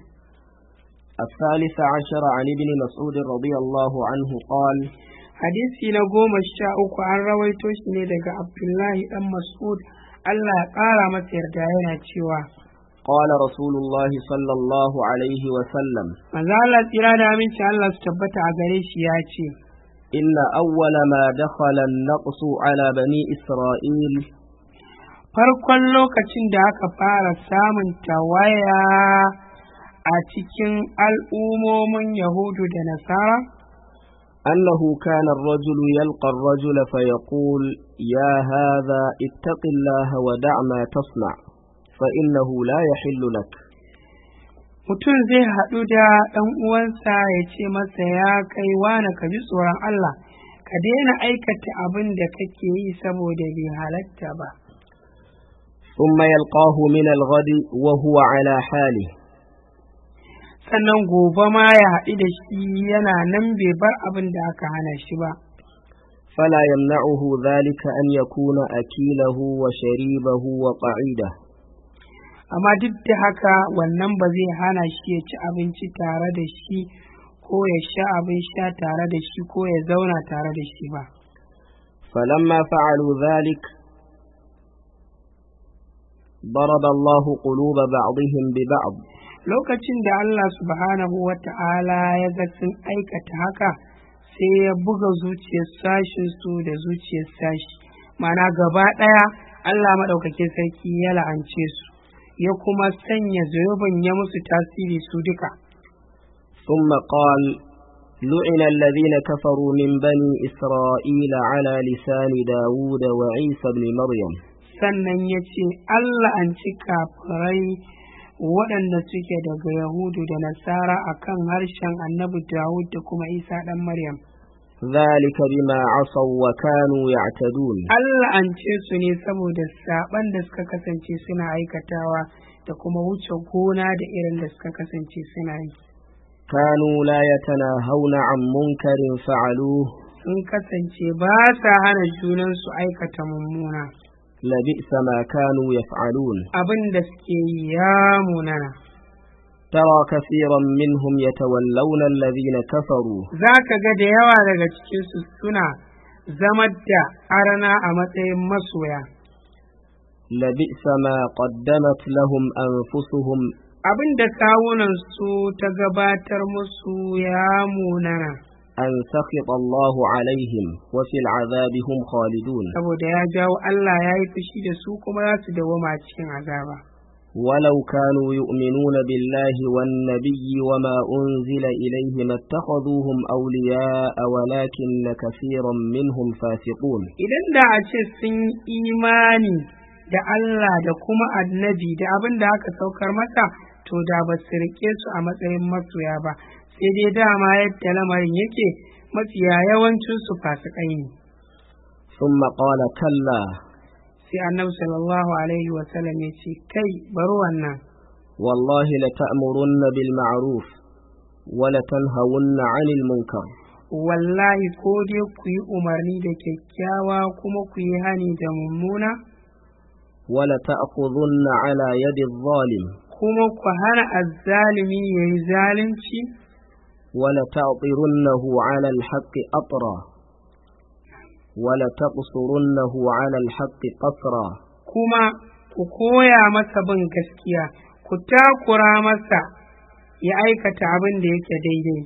Speaker 1: الثالث عشر عن ابن مسعود رضي الله عنه قال
Speaker 2: hadisi na goma sha uku an rawaito shi ne daga Abdullahi dan Mas'ud Allah ya ƙara masa yarda yana cewa
Speaker 1: قال رسول الله صلى الله عليه وسلم
Speaker 2: manzo Allah tsira da aminci Allah su tabbata a gare shi ya ce
Speaker 1: إن أول ما دخل النقص على بني إسرائيل
Speaker 2: farkon lokacin da aka fara samun tawaya a cikin al'ummomin Yahudu da Nasara
Speaker 1: أنه كان الرجل يلقى الرجل فيقول يا هذا اتق الله ودع ما تصنع فإنه لا يحل لك.
Speaker 2: mutum zai haɗu da ɗan uwansa ya ce masa ya kai wani ka ji tsoron Allah ka daina aikata abin da kake yi saboda bai halatta ba.
Speaker 1: ثم يلقاه من الغد وهو على حاله.
Speaker 2: sannan gobe ma ya haɗu da shi yana nan bai bar abin da aka hana shi ba.
Speaker 1: فلا يمنعه ذلك أن يكون أكيله وشريبه وقعيده.
Speaker 2: amma duk da haka wannan ba zai hana shi ya ci abinci tare da shi ko ya sha abin sha tare da shi ko ya zauna tare da shi ba.
Speaker 1: فلما فعلوا ذلك ضرب الله قلوب بعضهم ببعض.
Speaker 2: lokacin da Allah subhanahu wa ta'ala ya ga sun aikata haka sai ya buga zuciyar sashin su da zuciyar sashi, ma'ana gaba ɗaya Allah maɗaukakin sarki ya la'ance su ya kuma sanya zunubin ya musu tasiri su duka.
Speaker 1: ثم قال لعن الذين كفروا من بني إسرائيل على لسان داود وعيسى بن مريم.
Speaker 2: sannan ya ce Allah an ci kafirai waɗanda suke daga Yahudu da Nasara akan harshen annabi Dawud da kuma Isa ɗan Maryam.
Speaker 1: ذلك بما عصوا وكانوا يعتدون.
Speaker 2: Allah an ce su ne saboda saɓan da suka kasance suna aikatawa da kuma wuce gona da irin da suka kasance suna yi.
Speaker 1: كانوا لا يتناهون عن منكر فعلوه.
Speaker 2: sun kasance ba sa hana junansu aikata mummuna.
Speaker 1: لبئس ما كانوا يفعلون.
Speaker 2: abin da suke yi ya munana.
Speaker 1: ترى كثيرا منهم يتولون الذين كفروا.
Speaker 2: zaka ga da yawa daga cikin su suna zamar da arna a matsayin masoya.
Speaker 1: لبئس ما قدمت لهم أنفسهم.
Speaker 2: abin da kawunan su ta gabatar musu ya munana.
Speaker 1: أن سخط الله عليهم وفي العذاب هم خالدون.
Speaker 2: saboda ya jawo Allah ya yi fushi da su kuma za su dawoma cikin azaba.
Speaker 1: ولو كانوا يؤمنون بالله والنبي وما أنزل إليه ما اتخذوهم أولياء ولكن كثيرا منهم فاسقون.
Speaker 2: idan da a ce sun imani da Allah da kuma annabi da abin da aka saukar masa to da ba su rike su a matsayin masoya ba, sai dai dama yadda lamarin yake mafiya yawancin su fasikai ne.
Speaker 1: ثم قال كلا.
Speaker 2: sai annabi sallallahu alaihi wa sallam ya ce kai bari wannan.
Speaker 1: والله لتأمرن بالمعروف ولتنهون عن المنكر.
Speaker 2: wallahi ko dai ku yi umarni da kyakkyawa kuma ku yi hani da mummuna.
Speaker 1: ولتأخذن على يد الظالم.
Speaker 2: kuma ku hana azzalimi ya yi zalunci.
Speaker 1: ولتأطرنه على الحق أطرا ولتقصرنه على الحق قصرا.
Speaker 2: kuma ku koya masa bin gaskiya ku takura masa ya aikata abin da yake daidai.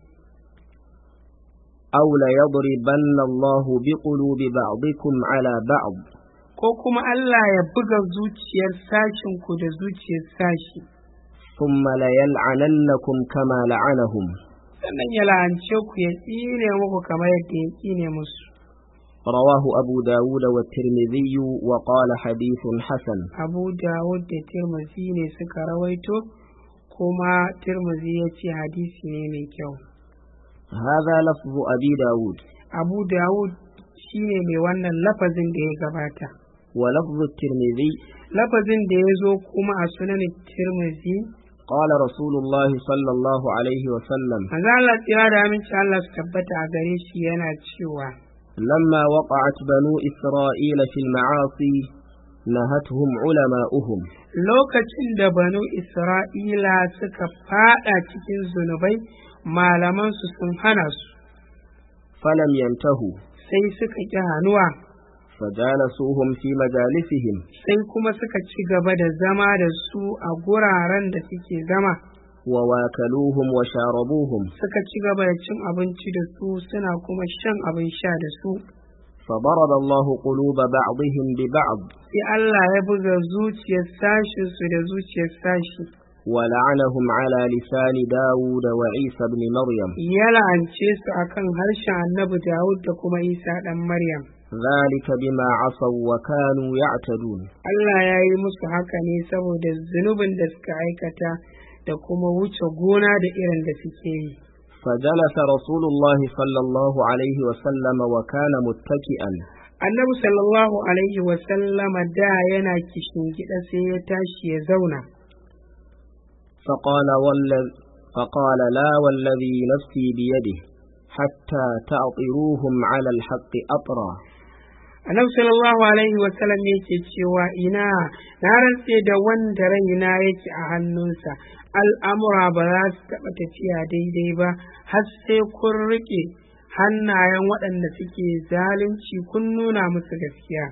Speaker 1: أو ليضربن الله بقلوب بعضكم على بعض.
Speaker 2: ko kuma Allah ya buga zuciyar sashinku da zuciyar sashi.
Speaker 1: ثم ليلعننكم كما لعنهم.
Speaker 2: sannan ya la'ance ku ya tsine muku kamar yadda ya tsine musu.
Speaker 1: رواه أبو داود والترمذي وقال حديث حسن.
Speaker 2: Abu Dawud da Tirmidhi ne suka rawaito kuma Tirmidhi ya ce hadisi ne mai kyau.
Speaker 1: هذا لفظ أبي داود.
Speaker 2: Abu Dawud shine mai wannan lafazin da ya gabata.
Speaker 1: ولفظ الترمذي.
Speaker 2: lafazin da ya zo kuma a sunan Tirmidhi.
Speaker 1: قال رسول الله صلى الله عليه وسلم.
Speaker 2: manzo Allah tsira da aminci Allah su tabbata a gare shi yana cewa
Speaker 1: لما وقعت بنو إسرائيل في المعاصي نهتهم علماؤهم.
Speaker 2: lokacin da banu Isra'ila suka fada cikin zunubai malamansu sun hana su.
Speaker 1: فلم ينتهوا.
Speaker 2: sai suka ƙi hannuwa.
Speaker 1: فجالسوهم في مجالسهم
Speaker 2: sai kuma suka ci gaba da zama da su a guraren da suke zama
Speaker 1: وواكلوهم وشاربوهم
Speaker 2: suka ci gaba da cin abinci da su suna kuma shan abin sha da su
Speaker 1: فضرب الله قلوب بعضهم ببعض
Speaker 2: sai Allah ya buga zuciyar sashin su da zuciyar sashi
Speaker 1: ولعنهم على لسان داود وعيسى بن مريم
Speaker 2: ya la'ance su akan harshen annabi Dawud da kuma Isa dan Maryam
Speaker 1: ذلك بما عصوا وكانوا يعتدون
Speaker 2: Allah ya yi musu haka ne saboda zunubin da suka aikata da kuma wuce gona da irin da suke yi
Speaker 1: فجلس رسول الله صلى الله عليه وسلم وكان متكئا
Speaker 2: annabi sallallahu alaihi wa sallama da yana kishin gida sai ya tashi ya zauna
Speaker 1: فقال والذ فقال لا والذي نفسي بيده حتى تعطروهم على الحق أطرا
Speaker 2: annabi sallallahu alaihi wa sallam yake cewa ina na rantse da wanda raina yake a hannunsa al'amura ba za su taɓa tafiya daidai ba har sai kun riƙe hannayen waɗanda suke zalunci kun nuna musu gaskiya.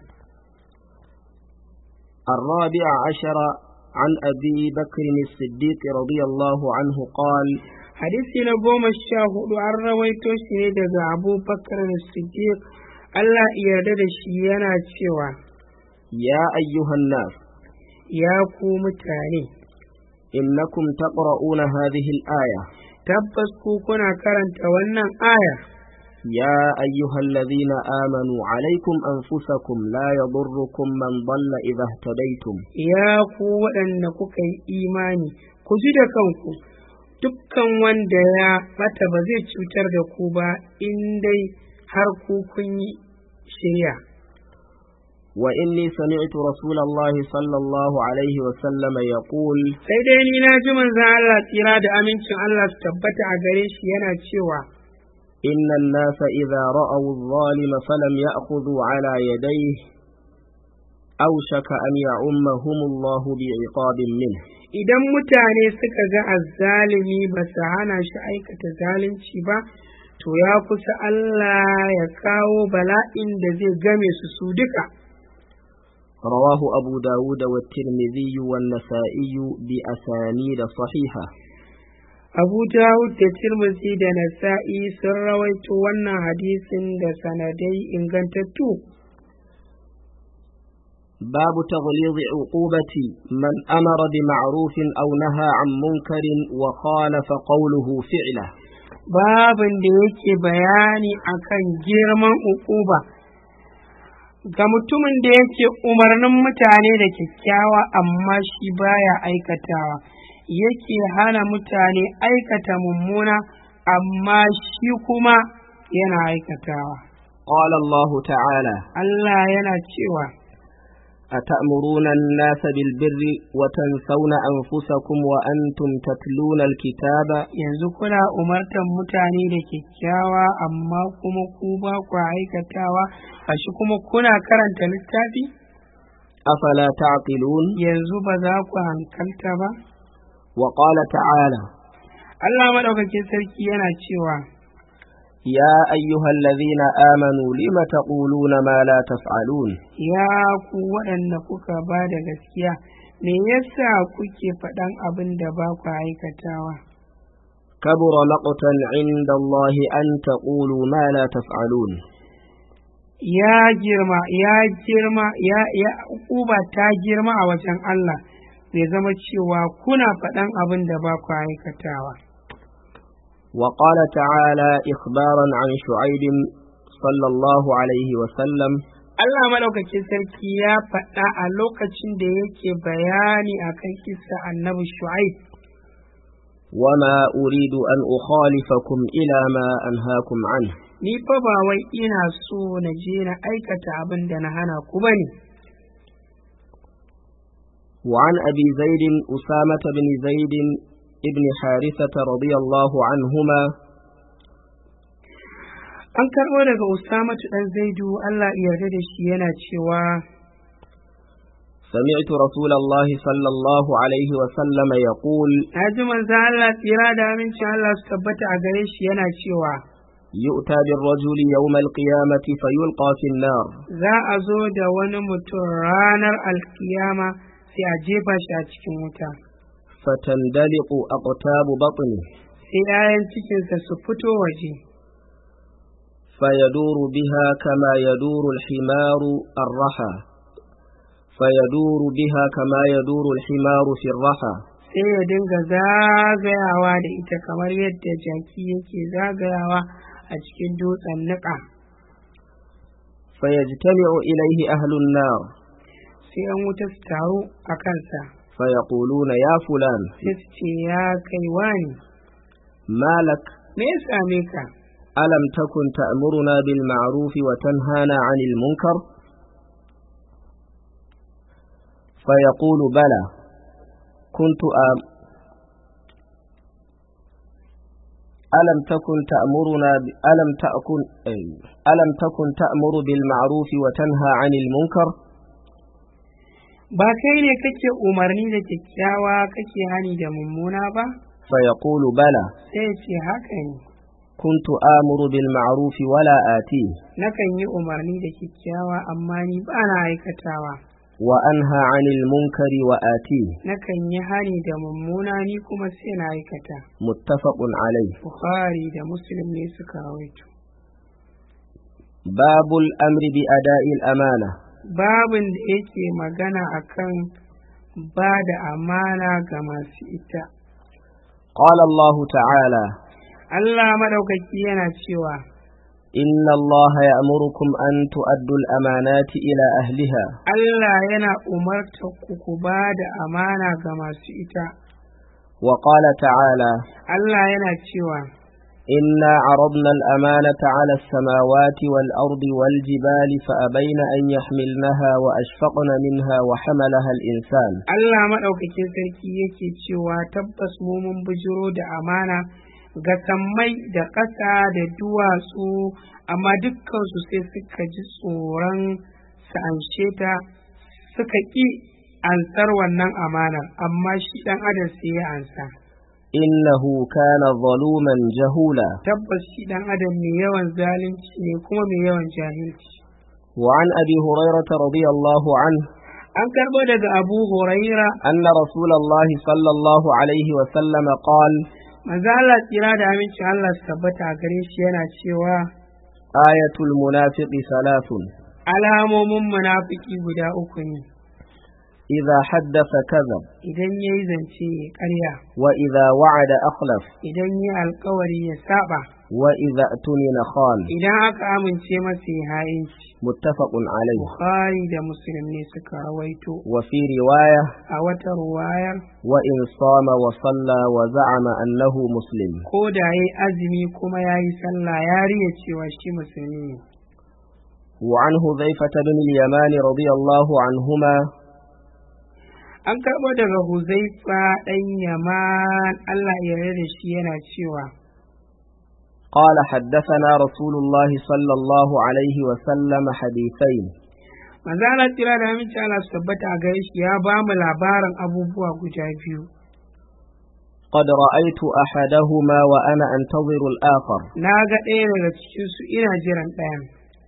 Speaker 1: الرابع عشر عن أبي بكر الصديق رضي الله عنه قال
Speaker 2: hadisi na goma sha hudu an rawaito shi ne daga Abu Bakar Siddiq Allah ya yarda da shi yana cewa
Speaker 1: يا أيها الناس
Speaker 2: ya ku mutane
Speaker 1: إنكم تقرؤون هذه الآية
Speaker 2: tabbas ku kuna karanta wannan aya
Speaker 1: يا أيها الذين آمنوا عليكم أنفسكم لا يضركم من ضل إذا اهتديتم
Speaker 2: ya ku waɗanda kuka yi imani ku ji da kanku dukkan wanda ya bata ba zai cutar da ku ba in dai har ku kun yi shirya
Speaker 1: وإني سمعت رسول الله صلى الله عليه وسلم يقول
Speaker 2: sai dai ni na ji manzon Allah tsira da amincin Allah su tabbata a gare shi yana cewa
Speaker 1: إن الناس إذا رأوا الظالم فلم يأخذوا على يديه أوشك أن يعمهم الله بعقاب منه
Speaker 2: idan mutane suka ga azzalimi ba su hana shi aikata zalunci ba to ya kusa Allah ya kawo bala'in da zai game su su duka
Speaker 1: رواه أبو داود والترمذي والنسائي بأسانيد صحيحة
Speaker 2: Abu Dawud da Tirmidhi da Nasa'i sun rawaito wannan hadisin da sanadai ingantattu.
Speaker 1: باب تغليظ عقوبة من أمر بمعروف أو نهى عن منكر وخالف قوله فعله.
Speaker 2: Babin da yake bayani akan girman uquba ga mutumin da yake umarnin mutane da kyakkyawa amma shi baya aikatawa. yake hana mutane aikata mummuna amma shi kuma yana aikatawa.
Speaker 1: قال الله تعالى
Speaker 2: Allah yana cewa
Speaker 1: أتأمرون الناس بالبر وتنسون أنفسكم وأنتم تتلون الكتاب
Speaker 2: yanzu kuna umartan mutane da kyakkyawa amma kuma ku ba ku aikatawa ashi kuma kuna karanta littafi
Speaker 1: أفلا تعقلون
Speaker 2: yanzu ba za ku hankalta ba.
Speaker 1: وقال تعالى
Speaker 2: Allah madaukakin sarki yana cewa
Speaker 1: يا أيها الذين آمنوا لم تقولون ما لا تفعلون
Speaker 2: ya ku waɗanda kuka ba da gaskiya me yasa kuke faɗan abin da ba ku aikatawa
Speaker 1: كبر مقتا عند الله أن تقولوا ما لا تفعلون
Speaker 2: ya girma ya girma ya ya uba ta girma a wajen Allah zai zama cewa kuna faɗan abin da ba ku aikatawa.
Speaker 1: وقال تعالى إخبارا عن شعيب صلى الله عليه وسلم
Speaker 2: Allah madaukakin sarki ya faɗa a lokacin da yake bayani akan kissa annabi Shu'aib
Speaker 1: وما أريد أن أخالفكم إلى ما أنهاكم عنه
Speaker 2: ni fa ba wai ina so na je na aikata abin da na hana ku bane.
Speaker 1: وعن أبي زيد أسامة بن زيد ابن حارثة رضي الله عنهما
Speaker 2: an karɓo daga Usamatu ɗan Zaidu Allah ya yarda da shi yana cewa
Speaker 1: سمعت رسول الله صلى الله عليه وسلم يقول
Speaker 2: na ji manzo Allah tsira da amincin Allah su tabbata a gare shi yana cewa
Speaker 1: يؤتى بالرجل يوم القيامة فيلقى في النار
Speaker 2: za a zo da wani mutum ranar alkiyama sai a jefa shi a cikin wuta
Speaker 1: فتندلق أقتاب بطنه
Speaker 2: sai 'ya'yan cikinsa su fito waje
Speaker 1: فيدور بها كما يدور الحمار الرحى فيدور بها كما يدور الحمار في الرحى
Speaker 2: sai ya dinga zagayawa da ita kamar yadda jaki yake zagayawa a cikin dutsen niƙa
Speaker 1: فيجتمع إليه أهل النار
Speaker 2: sai an wuta su taru a kansa
Speaker 1: فيقولون يا فلان
Speaker 2: sai su ce ya kai wani
Speaker 1: ما لك
Speaker 2: me ya same ka
Speaker 1: ألم تكن تأمرنا بالمعروف وتنهانا عن المنكر فيقول بلى كنت آم ألم تكن تأمرنا ب... ألم تكن أي... ألم تكن تأمر بالمعروف وتنهى عن المنكر
Speaker 2: ba kai ne kake umarni da kyakkyawa kake hani da mummuna ba
Speaker 1: فيقول بلى
Speaker 2: sai ce haka ne
Speaker 1: كنت آمر بالمعروف ولا آتيه
Speaker 2: nakan yi umarni da kyakkyawa amma ni ba na aikatawa
Speaker 1: وأنهى عن المنكر وآتيه
Speaker 2: nakan yi hani da mummuna ni kuma sai na aikata
Speaker 1: متفق عليه
Speaker 2: Bukhari da Muslim ne suka rawaito
Speaker 1: باب الأمر بأداء الأمانة
Speaker 2: babin da yake magana akan ba da amana ga masu ita
Speaker 1: قال الله تعالى
Speaker 2: Allah madaukaki yana cewa
Speaker 1: إن الله يأمركم أن تؤدوا الأمانات إلى أهلها
Speaker 2: Allah yana umarta ku ku ba da amana ga masu ita
Speaker 1: وقال تعالى
Speaker 2: Allah yana cewa
Speaker 1: إنا عرضنا الأمانة على السماوات والأرض والجبال فأبين أن يحملنها وأشفقن منها وحملها الإنسان
Speaker 2: Allah madaukakin sarki yake cewa tabbas mu mun bujiro da amana ga sammai da ƙasa da duwatsu amma dukkansu sai suka ji tsoron su anshe ta suka ƙi ansar wannan amanar amma shi ɗan adam sai ya ansa
Speaker 1: إنه كان ظلوما جهولا
Speaker 2: tabbas shi ɗan adam mai yawan zalunci ne kuma mai yawan jahilci
Speaker 1: وعن أبي هريرة رضي الله عنه
Speaker 2: an karɓo daga abu huraira
Speaker 1: أن رسول الله صلى الله عليه وسلم قال
Speaker 2: manzo Allah tsira da amincin Allah su tabbata a gare shi yana cewa
Speaker 1: آية المنافق ثلاث
Speaker 2: alamomin munafiki guda uku ne
Speaker 1: إذا حدث كذب
Speaker 2: idan yayi zance ya ƙarya
Speaker 1: وإذا وعد أخلف
Speaker 2: idan yayi alƙawari ya saba
Speaker 1: وإذا اؤتمن خان
Speaker 2: idan aka amince masa ya ha'inci
Speaker 1: متفق عليه
Speaker 2: Bukhari da Muslim ne suka rawaito
Speaker 1: وفي رواية
Speaker 2: a wata ruwayar
Speaker 1: وإن صام وصلى وزعم أنه مسلم
Speaker 2: ko da yayi azumi kuma yayi sallah ya riya cewa shi musulmi ne
Speaker 1: وعن حذيفة بن اليمان رضي الله عنهما
Speaker 2: an karɓo daga Huzaifa ɗan Yaman Allah ya yarda da shi yana cewa
Speaker 1: قال حدثنا رسول الله صلى الله عليه وسلم حديثين
Speaker 2: manzo Allah tira da aminci Allah su tabbata a gare shi ya ba mu labarin abubuwa guda biyu
Speaker 1: قد رأيت أحدهما وأنا أنتظر الآخر
Speaker 2: na ga ɗaya daga cikin su ina jiran ɗayan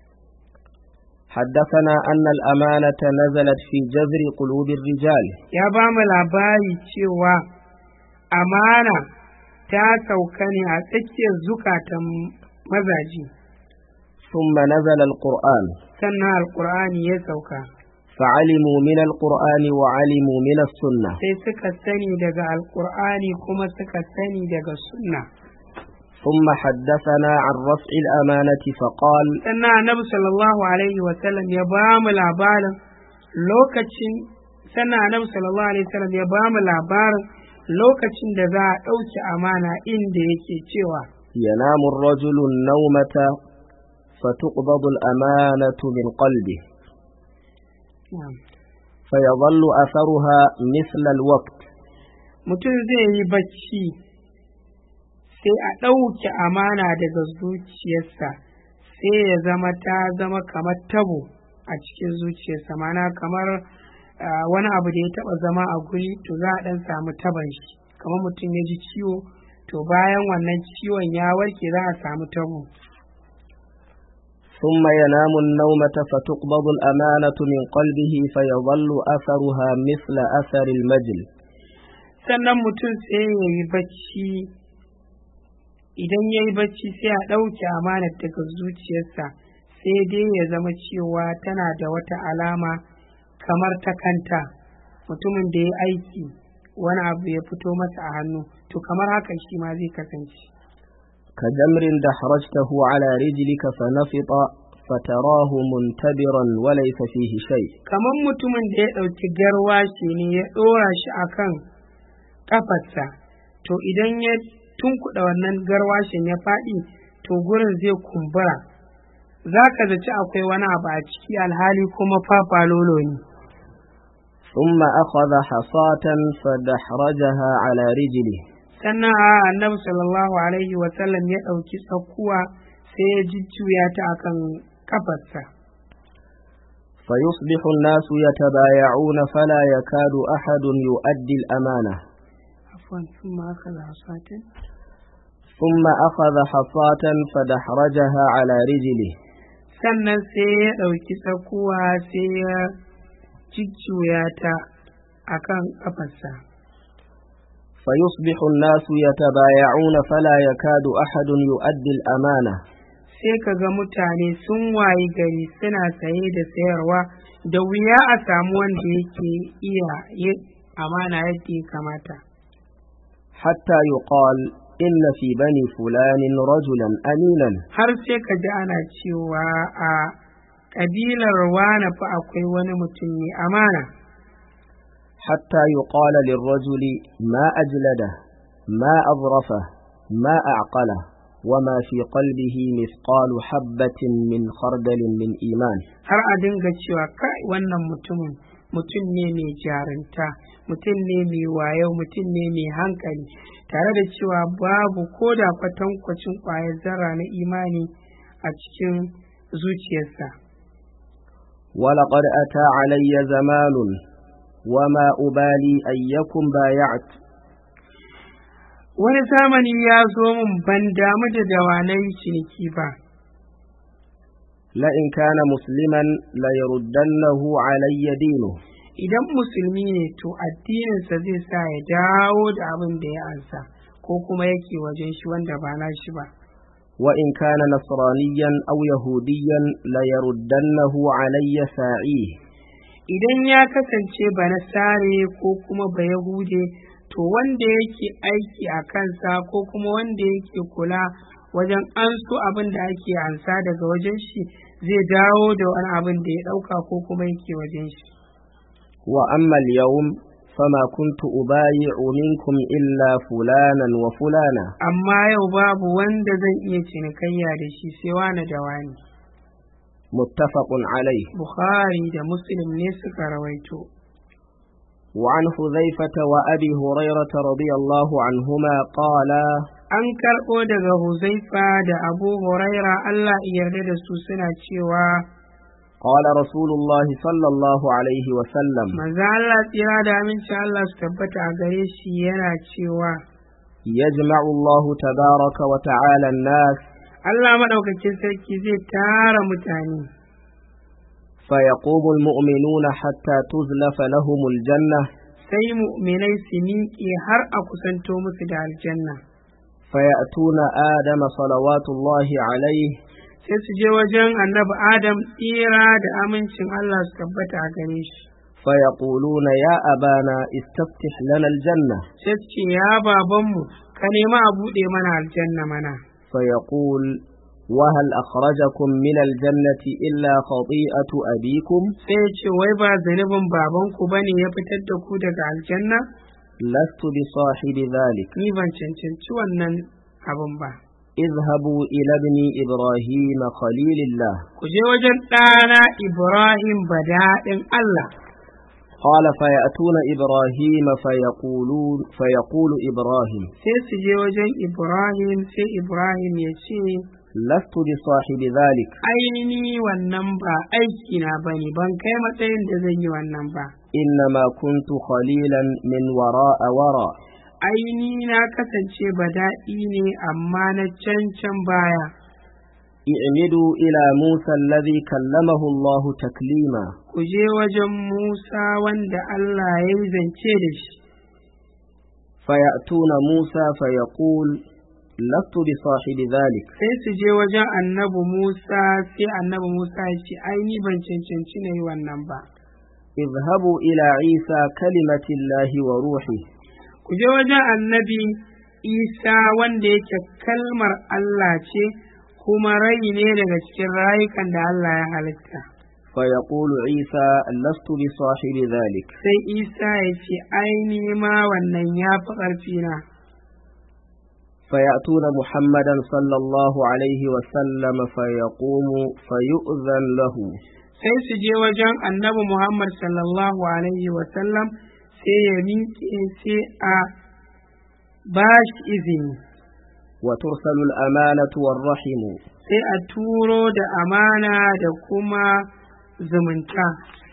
Speaker 1: حدثنا أن الأمانة نزلت في جذر قلوب الرجال
Speaker 2: ya ba mu labari cewa amana ta sauka ne a tsakiyar zukatan mazaji
Speaker 1: ثم نزل القرآن
Speaker 2: sannan alkur'ani ya sauka
Speaker 1: فعلموا من القرآن وعلموا من السنة
Speaker 2: sai suka sani daga alkur'ani kuma suka sani daga sunna
Speaker 1: ثم حدثنا عن رفع الأمانة فقال
Speaker 2: sannan annabi sallallahu alaihi wa sallam ya ba mu labarin lokacin sannan annabi sallallahu alaihi wa sallam ya ba mu labarin lokacin da za a ɗauki amana inda yake cewa
Speaker 1: ينام الرجل النومة فتقبض الأمانة من قلبه فيظل أثرها مثل الوقت
Speaker 2: mutum zai yi bacci sai a ɗauke amana daga zuciyarsa sai ya zama ta zama kamar tabo a cikin zuciyarsa mana kamar wani abu da ya taɓa zama a guri to za a ɗan samu taban shi kamar mutum ya ji ciwo to bayan wannan ciwon ya warke za a samu tabo
Speaker 1: ثم ينام النومة فتقبض الأمانة من قلبه فيظل أثرها مثل أثر المجل.
Speaker 2: sannan mutum sai ya yi bacci, idan ya yi bacci sai a ɗauke amanar daga zuciyarsa, sai dai ya zama cewa tana da wata alama kamar ta kanta. Mutumin da ya aiki wani abu ya fito masa a hannu, to kamar haka shi ma zai kasance.
Speaker 1: كجمر دحرجته على رجلك فنفط فتراه منتبرا وليس فيه شيء.
Speaker 2: kamar mutumin da ya ɗauki garwashi ne ya ɗora shi akan kafarsa, to idan ya tunkuɗa wannan garwashin ya faɗi, to gurin zai kumbura, za ka zaci akwai wani abu a ciki alhali kuma fafalolo ne.
Speaker 1: ثم أخذ حصاة فدحرجها على رجله.
Speaker 2: sannan a annabi sallallahu alaihi wasallam ya ɗauki tsakuwa sai ya jujjuya ta akan kafarsa.
Speaker 1: فيصبح الناس يتبايعون فلا يكاد أحد يؤدي الأمانة.
Speaker 2: عفوا ثم أخذ حصاة
Speaker 1: ثم أخذ حصاة فدحرجها على رجله.
Speaker 2: sannan sai ya ɗauki tsakuwa sai ya jujjuya ta akan kafarsa.
Speaker 1: فيصبح الناس يتبايعون فلا يكاد أحد يؤدي الأمانة.
Speaker 2: sai ka ga mutane sun wayi gari suna saye da sayarwa, da wuya a samu wanda yake iya yin amana yadda ya kamata.
Speaker 1: حتى يقال إن في بني فلان رجلا أمينا.
Speaker 2: har sai ka ji ana cewa a ƙabilar wane fa akwai wani mutum ne amana.
Speaker 1: حتى يقال للرجل ما أجلده ما أظرفه ما أعقله وما في قلبه مثقال حبة من خردل من إيمان.
Speaker 2: har a dinga cewa kai wannan mutumin mutum ne mai jarinta, mutum ne mai wayo, mutum ne mai hankali, tare da cewa babu ko da kwatankwacin ƙwayar zarra na imani a cikin zuciyarsa.
Speaker 1: ولقد أتى علي زمان وما أبالي أيكم بايعت.
Speaker 2: wani zamani ya zo min ban damu da dawanai ciniki ba.
Speaker 1: لئن كان مسلما ليردنه علي دينه.
Speaker 2: idan musulmi ne to addininsa zai sa ya dawo da abin da ya ansa ko kuma yake wajen shi wanda ba na shi ba.
Speaker 1: وإن كان نصرانيا أو يهوديا ليردنه علي ساعيه.
Speaker 2: idan ya kasance ba nasare ko kuma ba yahude, to wanda yake aiki a kansa ko kuma wanda yake kula wajen anso abin da ake ansa daga wajen shi zai dawo da wani abin da ya ɗauka ko kuma yake wajen shi.
Speaker 1: وأما اليوم فما كنت أبايع منكم إلا فلانا وفلانا.
Speaker 2: amma yau babu wanda zan iya cinikayya da shi sai wani da wani.
Speaker 1: متفق عليه.
Speaker 2: Bukhari da Muslim ne suka rawaito.
Speaker 1: وعن حذيفة وأبي هريرة رضي الله عنهما قال:
Speaker 2: an karɓo daga Huzaifa da Abu Huraira Allah ya yarda da su suna cewa
Speaker 1: قال رسول الله صلى الله عليه وسلم:
Speaker 2: manzo Allah tsira da aminci Allah su tabbata a gare shi yana cewa
Speaker 1: يجمع الله تبارك وتعالى الناس
Speaker 2: Allah madaukakin sarki zai tara mutane,
Speaker 1: فيقوم المؤمنون حتى تزلف لهم الجنة
Speaker 2: sai mu'minai su miƙe har a kusanto musu da aljanna,
Speaker 1: فيأتون آدم صلوات الله عليه
Speaker 2: sai su je wajen annabi Adam tsira da amincin Allah su tabbata a gare shi,
Speaker 1: فيقولون يا أبانا استفتح لنا الجنة.
Speaker 2: sai su ce ya babanmu ka nema a buɗe mana aljanna mana.
Speaker 1: فيقول وهل أخرجكم من الجنة إلا خطيئة أبيكم؟
Speaker 2: sai ya ce wai ba zanubin babanku bane ya fitar da ku daga aljanna?
Speaker 1: لست بصاحب ذلك.
Speaker 2: ni ban cancanci wannan abin ba.
Speaker 1: اذهبوا إلى ابن إبراهيم خليل الله.
Speaker 2: ku je wajen ɗana Ibrahim badaɗin Allah.
Speaker 1: قال فيأتون إبراهيم فيقولون فيقول إبراهيم
Speaker 2: sai su je wajen Ibrahim sai Ibrahim ya ce
Speaker 1: لست بصاحب ذلك.
Speaker 2: aini wannan ba aiki na bane, ban kai matsayin da zan yi wannan ba.
Speaker 1: إنما كنت خليلا من وراء وراء.
Speaker 2: aini na kasance bada'i ne amma na can can baya.
Speaker 1: اعمدوا إلى موسى الذي كلمه الله تكليما
Speaker 2: ku je wajen Musa wanda Allah ya yi zance da shi.
Speaker 1: فيأتون موسى فيقول لست بصاحب ذلك
Speaker 2: Sai su je wajen annabi Musa, sai annabi Musa ya ce, ai ni ban cancanci na yi wannan ba.
Speaker 1: اذهبوا إلى عيسى كلمة الله وروحه
Speaker 2: Ku je wajen annabi Isa wanda yake kalmar Allah ce, kuma rai ne daga cikin rayukan da Allah ya halitta.
Speaker 1: فيقول عيسى لست بصاحب ذلك
Speaker 2: Sai Isa ya ce, ai ni ma wannan ya fi ƙarfina.
Speaker 1: فيأتون محمدا صلى الله عليه وسلم فيقوم فيؤذن له
Speaker 2: Sai su je wajen annabi Muhammad sallallahu alaihi wasallam, sai ya miƙe sai a ba shi izini.
Speaker 1: وترسل الأمانة والرحم
Speaker 2: Sai a turo da amana da kuma zumunta.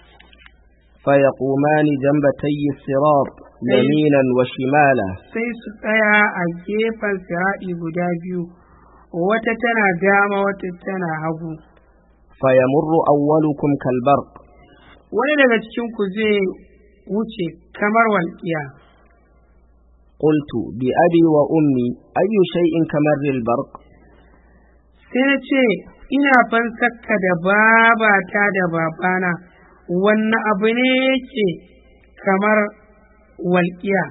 Speaker 1: فيقومان جنبتي الصراط يمينا وشمالا
Speaker 2: Sai su tsaya a gefen siraɗi guda biyu, wata tana dama wata tana hagu.
Speaker 1: فيمر أولكم كالبرق
Speaker 2: Wani daga cikinku zai wuce kamar walƙiya.
Speaker 1: قلت بأبي وأمي أي شيء كمر البرق
Speaker 2: Sai na ce, ina fansakka da babata da babana, wanne abu ne yake kamar walƙiya.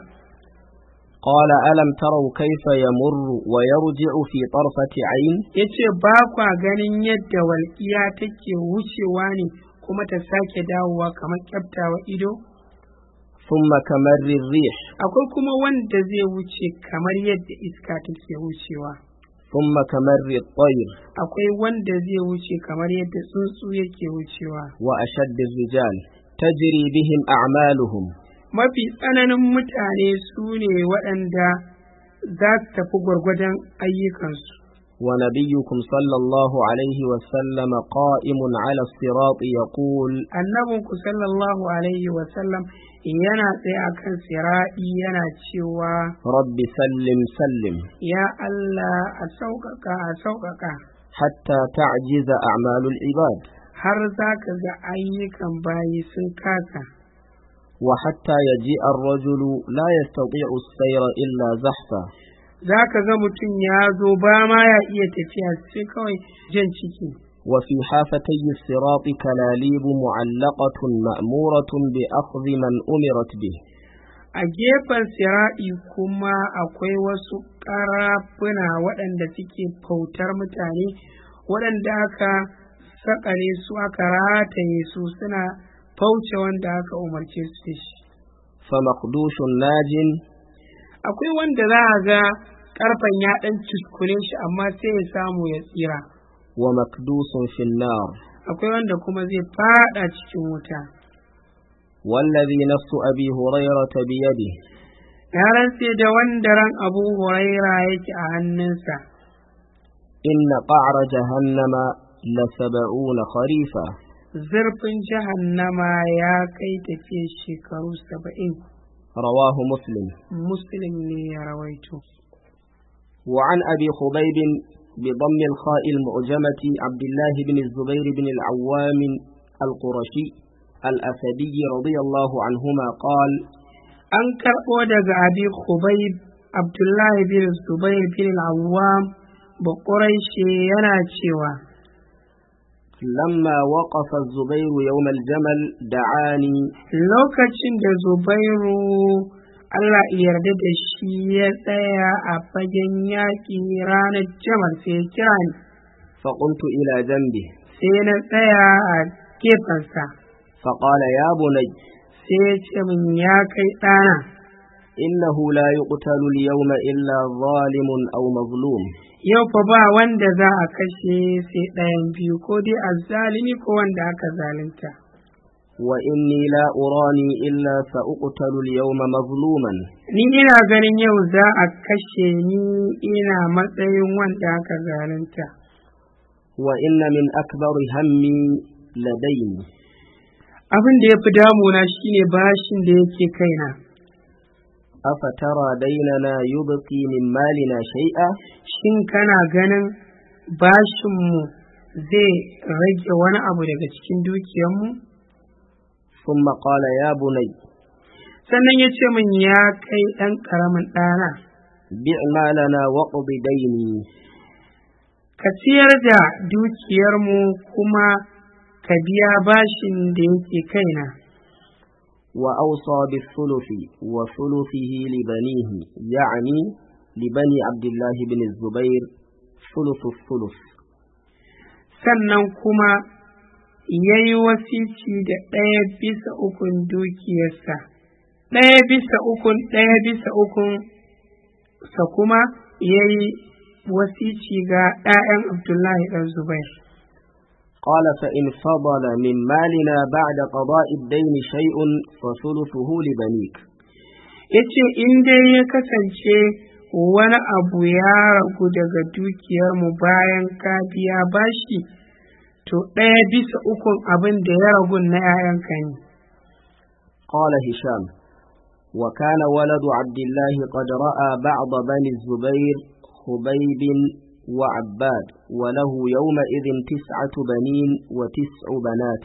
Speaker 1: قال ألم تروا كيف يمر ويرجع في طرفة عين
Speaker 2: Ya ce, ba kwa ganin yadda walƙiya take wucewa ne kuma ta sake dawowa kamar kyaftawa ido?
Speaker 1: ثم كمر الريح
Speaker 2: Akwai kuma wanda zai wuce kamar yadda iska take wucewa.
Speaker 1: ثم كمر الطير
Speaker 2: Akwai wanda zai wuce kamar yadda tsuntsu yake wucewa.
Speaker 1: وأشد الرجال تجري بهم أعمالهم
Speaker 2: Mafi tsananin mutane su ne waɗanda za su tafi gwargwadon ayyukansu.
Speaker 1: ونبيكم صلى الله عليه وسلم قائم على الصراط يقول
Speaker 2: Annabinku sallallahu alaihi wasallam yana tsaye a kan siraɗi yana cewa,
Speaker 1: رب سلم سلم
Speaker 2: ya Allah a sauƙaƙa a sauƙaƙa,
Speaker 1: حتى تعجز أعمال العباد
Speaker 2: har za ka ga ayyukan bayi sun kasa.
Speaker 1: وحتى يجيء الرجل لا يستطيع السير إلا زحفا
Speaker 2: Za ka ga mutum ya zo ba ma ya iya tafiya sai kawai jan ciki.
Speaker 1: وفي حافتي الصراط كلاليب معلقة مأمورة بأخذ من أمرت به
Speaker 2: A gefen siraɗi kuma akwai wasu ƙarafuna waɗanda suke fautar mutane, waɗanda aka saƙare su aka rataye su suna fauce wanda aka umarce su da shi.
Speaker 1: فمخدوش ناج
Speaker 2: Akwai wanda za a ga ƙarfen ya ɗan cuskure shi amma sai ya samu ya tsira.
Speaker 1: ومكدوس في النار
Speaker 2: Akwai wanda kuma zai faɗa cikin wuta.
Speaker 1: والذي نفس أبي هريرة بيده
Speaker 2: Ya rantse da wanda ran Abu Huraira yake a hannunsa.
Speaker 1: إن قعر جهنم لسبعون خريفا
Speaker 2: Zurfin jahannama ya kai tafiye shekaru saba'in.
Speaker 1: رواه مسلم.
Speaker 2: Muslim ne ya rawaito.
Speaker 1: وعن أبي خبيب بضم الخاء المعجمة عبد الله بن الزبير بن العوام القرشي الأسدي رضي الله عنهما قال
Speaker 2: An karɓo daga Abi Khubayb Abdullahi bin Zubair bin al-Awwam Baƙuraishi yana cewa,
Speaker 1: لما وقف الزبير يوم الجمل دعاني
Speaker 2: lokacin da Zubairu Allah ya yarda da shi ya tsaya a fagen yaƙi ranar Jamal sai ya kira ni,
Speaker 1: فقمت إلى جنبه
Speaker 2: sai na tsaya a gefensa,
Speaker 1: فقال يا بني
Speaker 2: sai ya ce min ya kai ɗana,
Speaker 1: إنه لا يقتل اليوم إلا ظالم أو مظلوم
Speaker 2: yau fa ba wanda za a kashe sai ɗayan biyu, ko dai azzalimi ko wanda aka zalunta.
Speaker 1: وإني لا أراني إلا سأقتل اليوم مظلوما
Speaker 2: Ni ina ganin yau za a kashe ni ina matsayin wanda aka zalunta.
Speaker 1: وإن من أكبر همي لدين
Speaker 2: Abin da ya fi damuna shine bashin da yake kaina.
Speaker 1: أفترى ديننا يبقي من مالنا شيئا
Speaker 2: Shin kana ganin bashinmu zai rage wani abu daga cikin dukiyarmu?
Speaker 1: ثم قال يا بني
Speaker 2: sannan ya ce min ya kai ɗan ƙaramin ɗana
Speaker 1: بع مالنا واقض ديني
Speaker 2: ka ciyar da dukiyarmu kuma ka biya bashin da yake kaina.
Speaker 1: وأوصى بالثلث وثلثه لبنيه يعني لبني عبد الله بن الزبير ثلث الثلث.
Speaker 2: sannan kuma ya yi wasici da ɗaya bisa ukun dukiyarsa, ɗaya bisa ukun ɗaya bisa ukun sa kuma ya yi wasici ga ‘ya'yan Abdullahi ɗan Zubair.
Speaker 1: قال فإن فضل من مالنا بعد قضاء الدين شيء فثلثه لبنيك.
Speaker 2: yace in dai ya kasance wani abu ya ragu daga dukiyarmu bayan ka biya bashi, to ɗaya bisa ukun abin da ya ragu na ‘ya'yanka ne.
Speaker 1: قال هشام وكان ولد عبد الله قد رأى بعض بني الزبير خبيب وعباد وله يومئذ تسعة بنين وتسع بنات.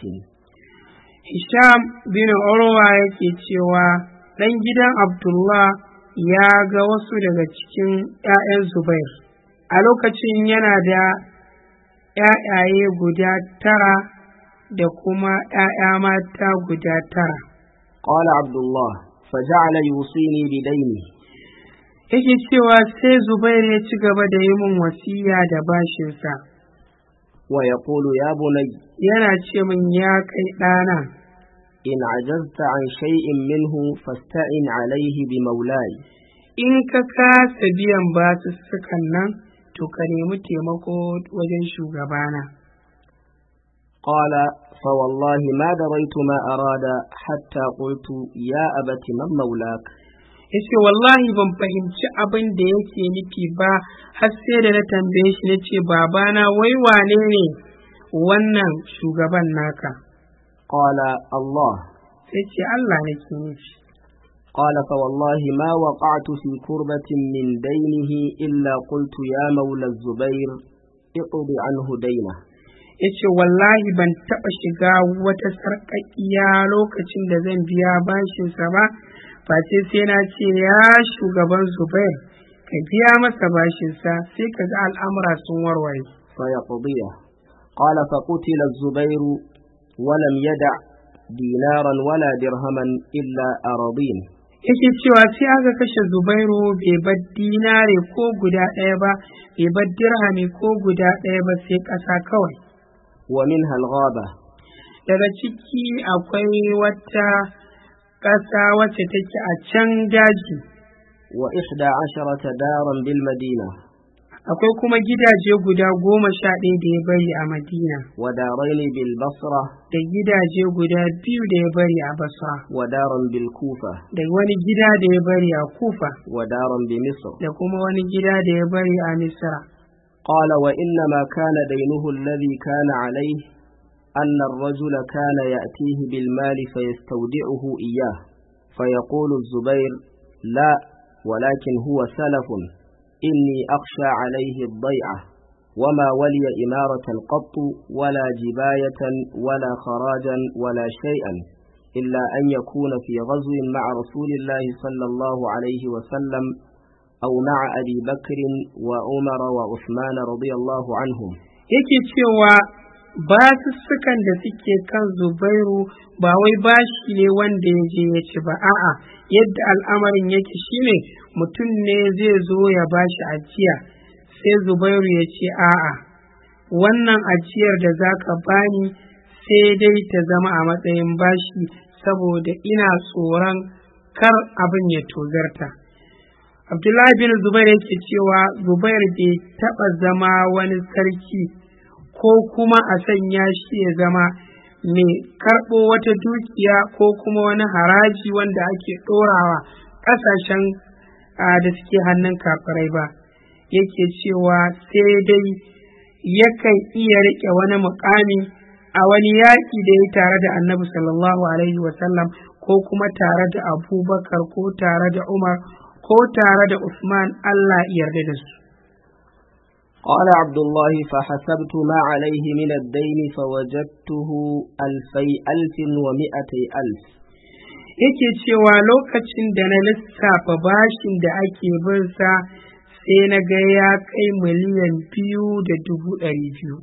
Speaker 2: هشام بن عروة yake cewa ɗan gidan Abdullah ya ga wasu daga cikin ‘ya'yan Zubair a lokacin yana da ‘ya'yaye guda tara da kuma ‘ya'ya mata guda tara.
Speaker 1: قال عبد الله فجعل يوصيني بدينه.
Speaker 2: yake cewa sai Zubair ya ci gaba da yi min wasiya da bashinsa.
Speaker 1: wa yaqulu ya bunay,
Speaker 2: yana ce min ya kai ɗana,
Speaker 1: in ajazta an shay'in minhu fasta'in alayhi bi maulai.
Speaker 2: in ka kasa biyan basussukan nan to ka nemi taimako wajen shugabana.
Speaker 1: qala fa wallahi ma daraitu ma arada hatta qultu ya abati man maulak.
Speaker 2: yace wallahi ban fahimci abin da yake nufi ba har sai da na tambaye shi nace babana wai wane ne wannan shugaban naka?
Speaker 1: qala Allah.
Speaker 2: sai ce Allah nake nufi.
Speaker 1: qala fa wallahi ma waqa'tu fi kurbatin min daynihi illa qultu ya maula az-zubair iqdi anhu dayna.
Speaker 2: yace wallahi ban taba shiga wata sarƙaƙiya lokacin da zan biya bashinsa ba face sai na ce ya shugaban Zubair ka biya masa bashinsa sai ka ga al'amura sun warware.
Speaker 1: fa yaqdiya. qala fa qutila az-zubair wa lam yada' dinaran wala dirhaman illa aradin.
Speaker 2: yake cewa sai aka kashe Zubairu bai bar dinare ko guda ɗaya ba, bai bar dirhami ko guda ɗaya ba sai ƙasa kawai.
Speaker 1: wa minha al-ghaba.
Speaker 2: daga ciki akwai wata ƙasa wacce take a can daji.
Speaker 1: wa ihda asharata daran bil madina.
Speaker 2: akwai kuma gidaje guda goma sha ɗaya da ya bari a Madina.
Speaker 1: wa daraini bil basra.
Speaker 2: da gidaje guda biyu da ya bari a Basra.
Speaker 1: wa daran bil kufa.
Speaker 2: da wani gida da ya bari a Kufa.
Speaker 1: wa daran bi misr.
Speaker 2: da kuma wani gida da ya bari a Misra.
Speaker 1: قال وإنما كان دينه الذي كان عليه أن الرجل كان يأتيه بالمال فيستودعه إياه فيقول الزبير لا ولكن هو سلف إني أخشى عليه الضيعة وما ولي إمارة قط ولا جباية ولا خراجا ولا شيئا إلا أن يكون في غزو مع رسول الله صلى الله عليه وسلم أو مع أبي بكر وعمر وعثمان رضي الله عنهم.
Speaker 2: yake cewa basussukan da suke kan Zubairu ba wai bashi ne wanda ya je ya ci ba, a'a yadda al'amarin yake shine mutum ne zai zo ya bashi ajiya sai Zubairu ya ce a'a wannan ajiyar da zaka bani sai dai ta zama a matsayin bashi saboda ina tsoron kar abin ya tozarta. Abdullahi bin Zubair yake cewa Zubair bai taɓa zama wani sarki ko kuma a sanya shi ya zama mai karɓo wata dukiya ko kuma wani haraji wanda ake ɗorawa ƙasashen da suke hannun kafirai ba. Yake cewa sai dai yakan iya riƙe wani muƙami a wani yaƙi da ya tare da Annabi sallallahu alaihi wasallam ko kuma tare da Abubakar ko tare da Umar ko tare da Usman Allah yarda da su.
Speaker 1: قال عبد الله فحسبت ما عليه من الدين فوجدته ألفي ألف ومئتي ألف.
Speaker 2: yake cewa lokacin da na lissafa bashin da ake binsa sai na ga ya kai miliyan biyu da dubu ɗari biyu.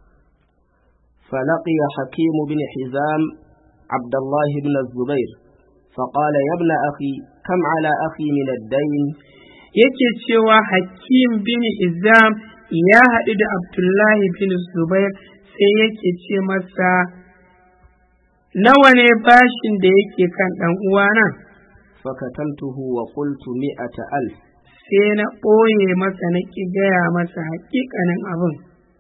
Speaker 1: فلقي حكيم بن حزام عبد الله بن الزبير فقال يا ابن أخي كم على أخي من الدين.
Speaker 2: yake cewa Hakim bin Hizam ya haɗu da Abdullahi bin Zubair sai yake ce masa nawa ne bashin da yake kan ɗan uwana.
Speaker 1: fakatamtuhu wa qultu mi'ata alf.
Speaker 2: sai na ɓoye masa na ƙi gaya masa haƙiƙanin abin.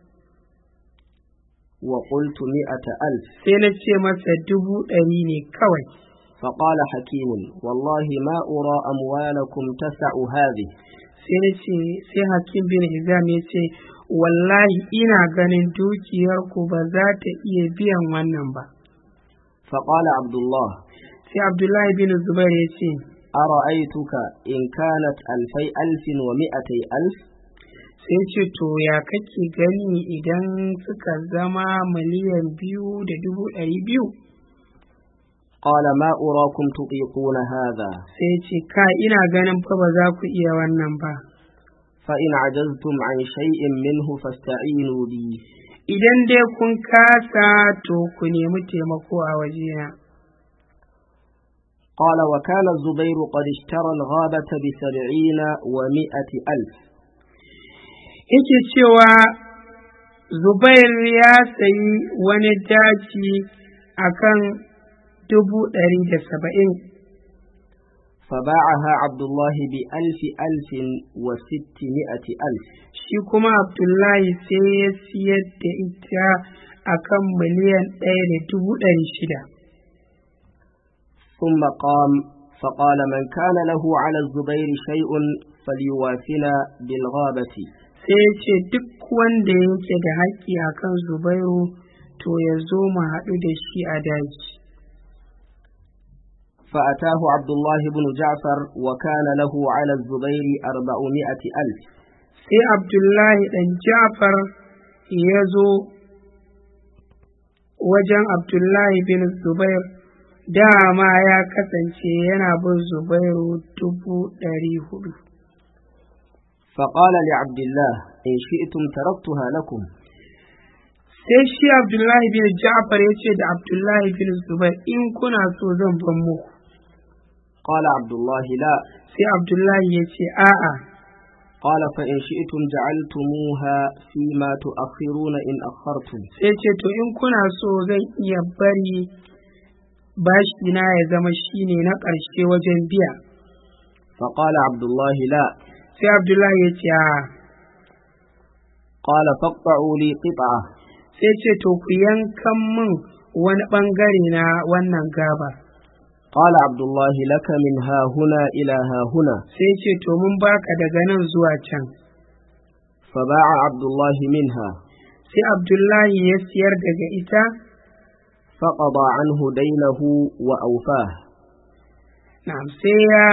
Speaker 1: wa qultu mi'ata alf.
Speaker 2: sai na ce masa dubu ɗari ne kawai.
Speaker 1: فقال حكيم والله ما أرى أموالكم تسع هذه.
Speaker 2: sai na ce sai Hakim bin Hizam ya ce wallahi ina ganin dukiyarku ba za ta iya biyan wannan ba.
Speaker 1: فقال عبد الله
Speaker 2: sai Abdullahi bin Zubair ya ce
Speaker 1: أرأيتك إن كانت ألفي ألف ومئتي ألف.
Speaker 2: sai ce to ya kake gani idan suka zama miliyan biyu da dubu ɗari biyu.
Speaker 1: قال ما أراكم تطيقون هذا.
Speaker 2: sai ce ka ina ganin fa ba za ku iya wannan ba.
Speaker 1: فإن عجزتم عن شيء منه فاستعينوا بي.
Speaker 2: idan dai kun kasa to ku nemi taimako a wajena.
Speaker 1: قال وكان الزبير قد اشترى الغابة بسبعين ومائة ألف.
Speaker 2: yake cewa Zubair ya sayi wani daji akan dubu ɗari da saba'in.
Speaker 1: فباعها عبد الله بألف ألف وستمائة ألف.
Speaker 2: shi kuma Abdullahi sai ya siyar da ita akan miliyan ɗaya da dubu ɗari shida.
Speaker 1: ثم قام فقال من كان له على الزبير شيء فليوافنا بالغابة.
Speaker 2: sai ya ce duk wanda yake da haƙƙi akan Zubairu to ya zo mu haɗu da shi a daji.
Speaker 1: فأتاه عبد الله بن جعفر وكان له على الزبير أربعمائة ألف.
Speaker 2: sai Abdullahi ɗan Ja'far ya zo wajen Abdullahi bin Zubair dama ya kasance yana bin Zubairu dubu ɗari hudu.
Speaker 1: فقال لعبد الله إن شئتم تركتها لكم.
Speaker 2: sai shi Abdullahi bin Ja'far ya ce da Abdullahi bin Zubair in kuna so zan ban muku.
Speaker 1: قال عبد الله لا.
Speaker 2: sai Abdullahi ya ce a'a.
Speaker 1: قال فإن شئتم جعلتموها فيما تؤخرون إن أخرتم.
Speaker 2: sai ce to in kuna so zan iya bari bashi na ya zama shine na ƙarshe wajen biya.
Speaker 1: فقال عبد الله لا.
Speaker 2: sai Abdullahi ya ce a'a.
Speaker 1: قال فاقطعوا لي قطعة.
Speaker 2: sai ce to ku yankan min wani ɓangare na wannan gaba.
Speaker 1: قال عبد الله لك من ها هنا إلى ها هنا.
Speaker 2: sai ce to mun baka daga nan zuwa can.
Speaker 1: فباع عبد الله منها.
Speaker 2: sai Abdullahi ya siyar daga ita.
Speaker 1: فقضى عنه دينه وأوفاه.
Speaker 2: na'am sai ya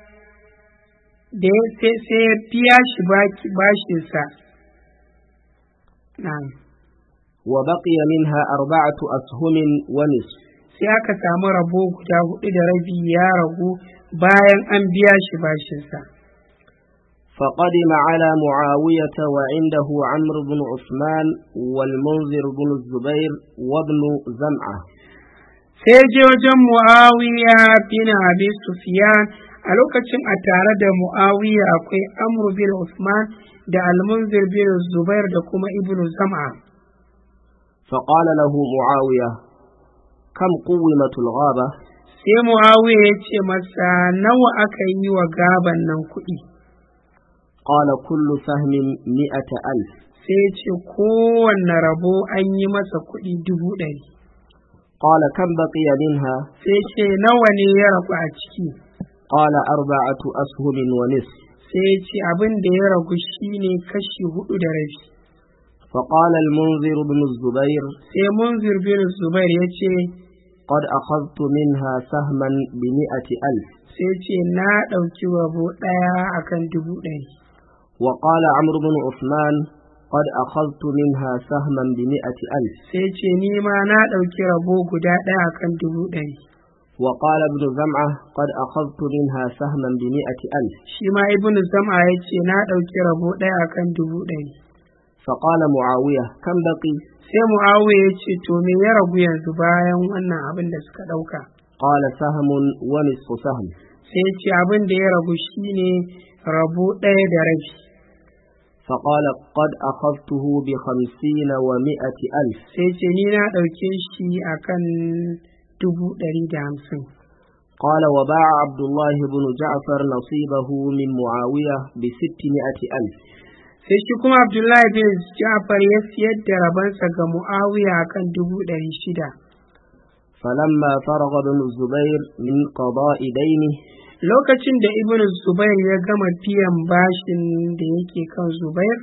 Speaker 2: da sai sai ya biya shi baki bashinsa. na'am
Speaker 1: وبقي منها أربعة أسهم ونصف.
Speaker 2: sai aka samu rabo guda hudu da rabi ya ragu bayan an biya shi bashinsa.
Speaker 1: فقدم على معاوية وعنده عمرو بن عثمان والمنذر بن الزبير وابن زمعة.
Speaker 2: sai je wajen Muawiya bin Abi Sufyan a lokacin a tare da Muawiya akwai Amr bin Usman da Al-Munzir bin Zubair da kuma Ibn Zam'a.
Speaker 1: فقال له معاوية كم قومت الغابة؟
Speaker 2: sai Muawiya ya ce masa nawa aka yi wa gaban nan kuɗi?
Speaker 1: قال كل سهم مئة ألف.
Speaker 2: sai ya ce kowanne rabo an yi masa kuɗi dubu ɗari.
Speaker 1: قال كم بقي منها؟
Speaker 2: sai ce nawa ne ya ragu a ciki?
Speaker 1: قال أربعة أسهم ونصف.
Speaker 2: sai ya ce abin da ya ragu shine kashi hudu da rabi.
Speaker 1: فقال المنذر بن الزبير
Speaker 2: sai Munzir bin Zubair ya ce
Speaker 1: قد أخذت منها سهما بمئة ألف.
Speaker 2: sai ce na ɗauki rabo ɗaya akan dubu ɗari.
Speaker 1: وقال عمرو بن عثمان قد أخذت منها سهما بمئة ألف.
Speaker 2: sai ce ni ma na ɗauki rabo guda ɗaya akan dubu ɗari.
Speaker 1: وقال ابن زمعة قد أخذت منها سهما بمئة ألف.
Speaker 2: shi ma ibnu zam'a ya ce na ɗauki rabo ɗaya akan dubu ɗari.
Speaker 1: فقال معاوية كم بقي؟
Speaker 2: sai mu'awiya ya ce to me ya ragu yanzu bayan wannan abin da suka ɗauka?
Speaker 1: قال سهم ونصف سهم.
Speaker 2: sai ya ce abin da ya ragu shine rabo ɗaya da rabi.
Speaker 1: فقال قد أخذته بخمسين ومئة ألف.
Speaker 2: sai ce ni na ɗauke shi akan dubu ɗari da hamsin.
Speaker 1: قال وباع عبد الله بن جعفر نصيبه من معاوية بستمائة ألف.
Speaker 2: sai shi kuma Abdullahi bin Ja'far ya siyar da rabansa ga Muawiya akan dubu ɗari shida.
Speaker 1: فلما فرغ ابن الزبير من قضاء دينه.
Speaker 2: lokacin da Ibn Zubair ya gama biyan bashin da yake kan Zubair.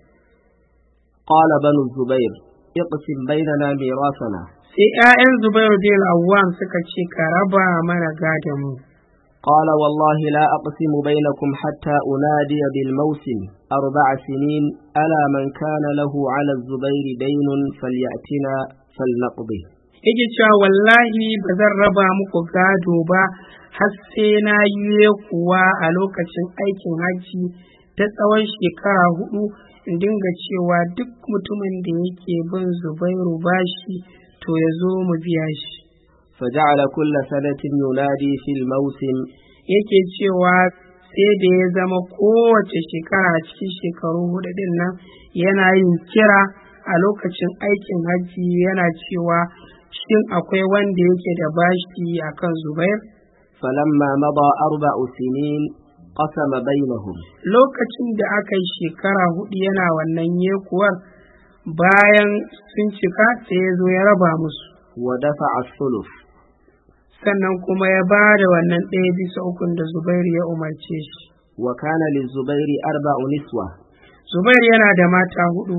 Speaker 1: قال بنو الزبير اقسم بيننا ميراثنا.
Speaker 2: sai ƴaƴan Zubair bin Awwam suka ce ka raba mana gadon mu.
Speaker 1: قال والله لا أقسم بينكم حتى أنادي بالموسم أربع سنين ألا من كان له على الزبير دين فليأتنا فلنقضه.
Speaker 2: yake cewa wallahi ba zan raba muku gado ba har sai na yi kuwa a lokacin aikin hajji ta tsawon shekara hudu in dinga cewa duk mutumin da yake bin Zubairu bashi to ya zo mu biya shi.
Speaker 1: فجعل كل سنة ينادي في الموسم.
Speaker 2: yake cewa sai da ya zama kowace shekara a cikin shekaru hudu din nan yana yin kira a lokacin aikin hajji yana cewa shin akwai wanda yake da bashi akan Zubair.
Speaker 1: فلما مضى أربع سنين قسم بينهم.
Speaker 2: lokacin da aka yi shekara hudu yana wannan yekuwar bayan sun cika sai ya zo ya raba musu.
Speaker 1: ودفع الثلث.
Speaker 2: sannan kuma ya ba da wannan ɗaya bisa ukun da Zubairu ya umarce shi.
Speaker 1: وكان للزبير أربع نسوة.
Speaker 2: Zubairu yana da mata hudu.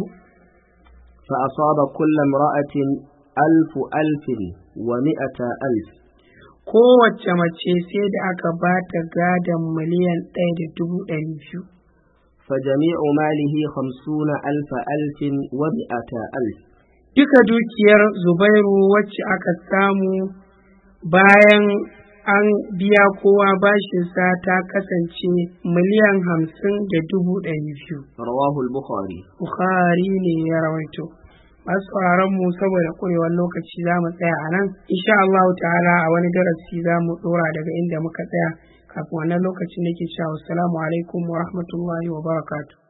Speaker 1: فأصاب كل امرأة ألف ألف ومئة ألف.
Speaker 2: kowace mace sai da aka ba ta gadon miliyan ɗaya da dubu ɗari biyu.
Speaker 1: فجميع ماله خمسون ألف ألف ومئة ألف.
Speaker 2: duka dukiyar Zubairu wacce aka samu bayan an biya kowa bashinsa ta kasance miliyan hamsin da dubu ɗari biyu.
Speaker 1: رواه البخاري.
Speaker 2: Bukhari ne ya rawaito. masu mu saboda ƙurewar lokaci za mu tsaya a nan. Insha Allah ta'ala a wani darasi za mu ɗora daga inda muka tsaya. Kafin wannan lokacin nake cewa assalamu alaikum wa rahmatullahi wa barakatuh.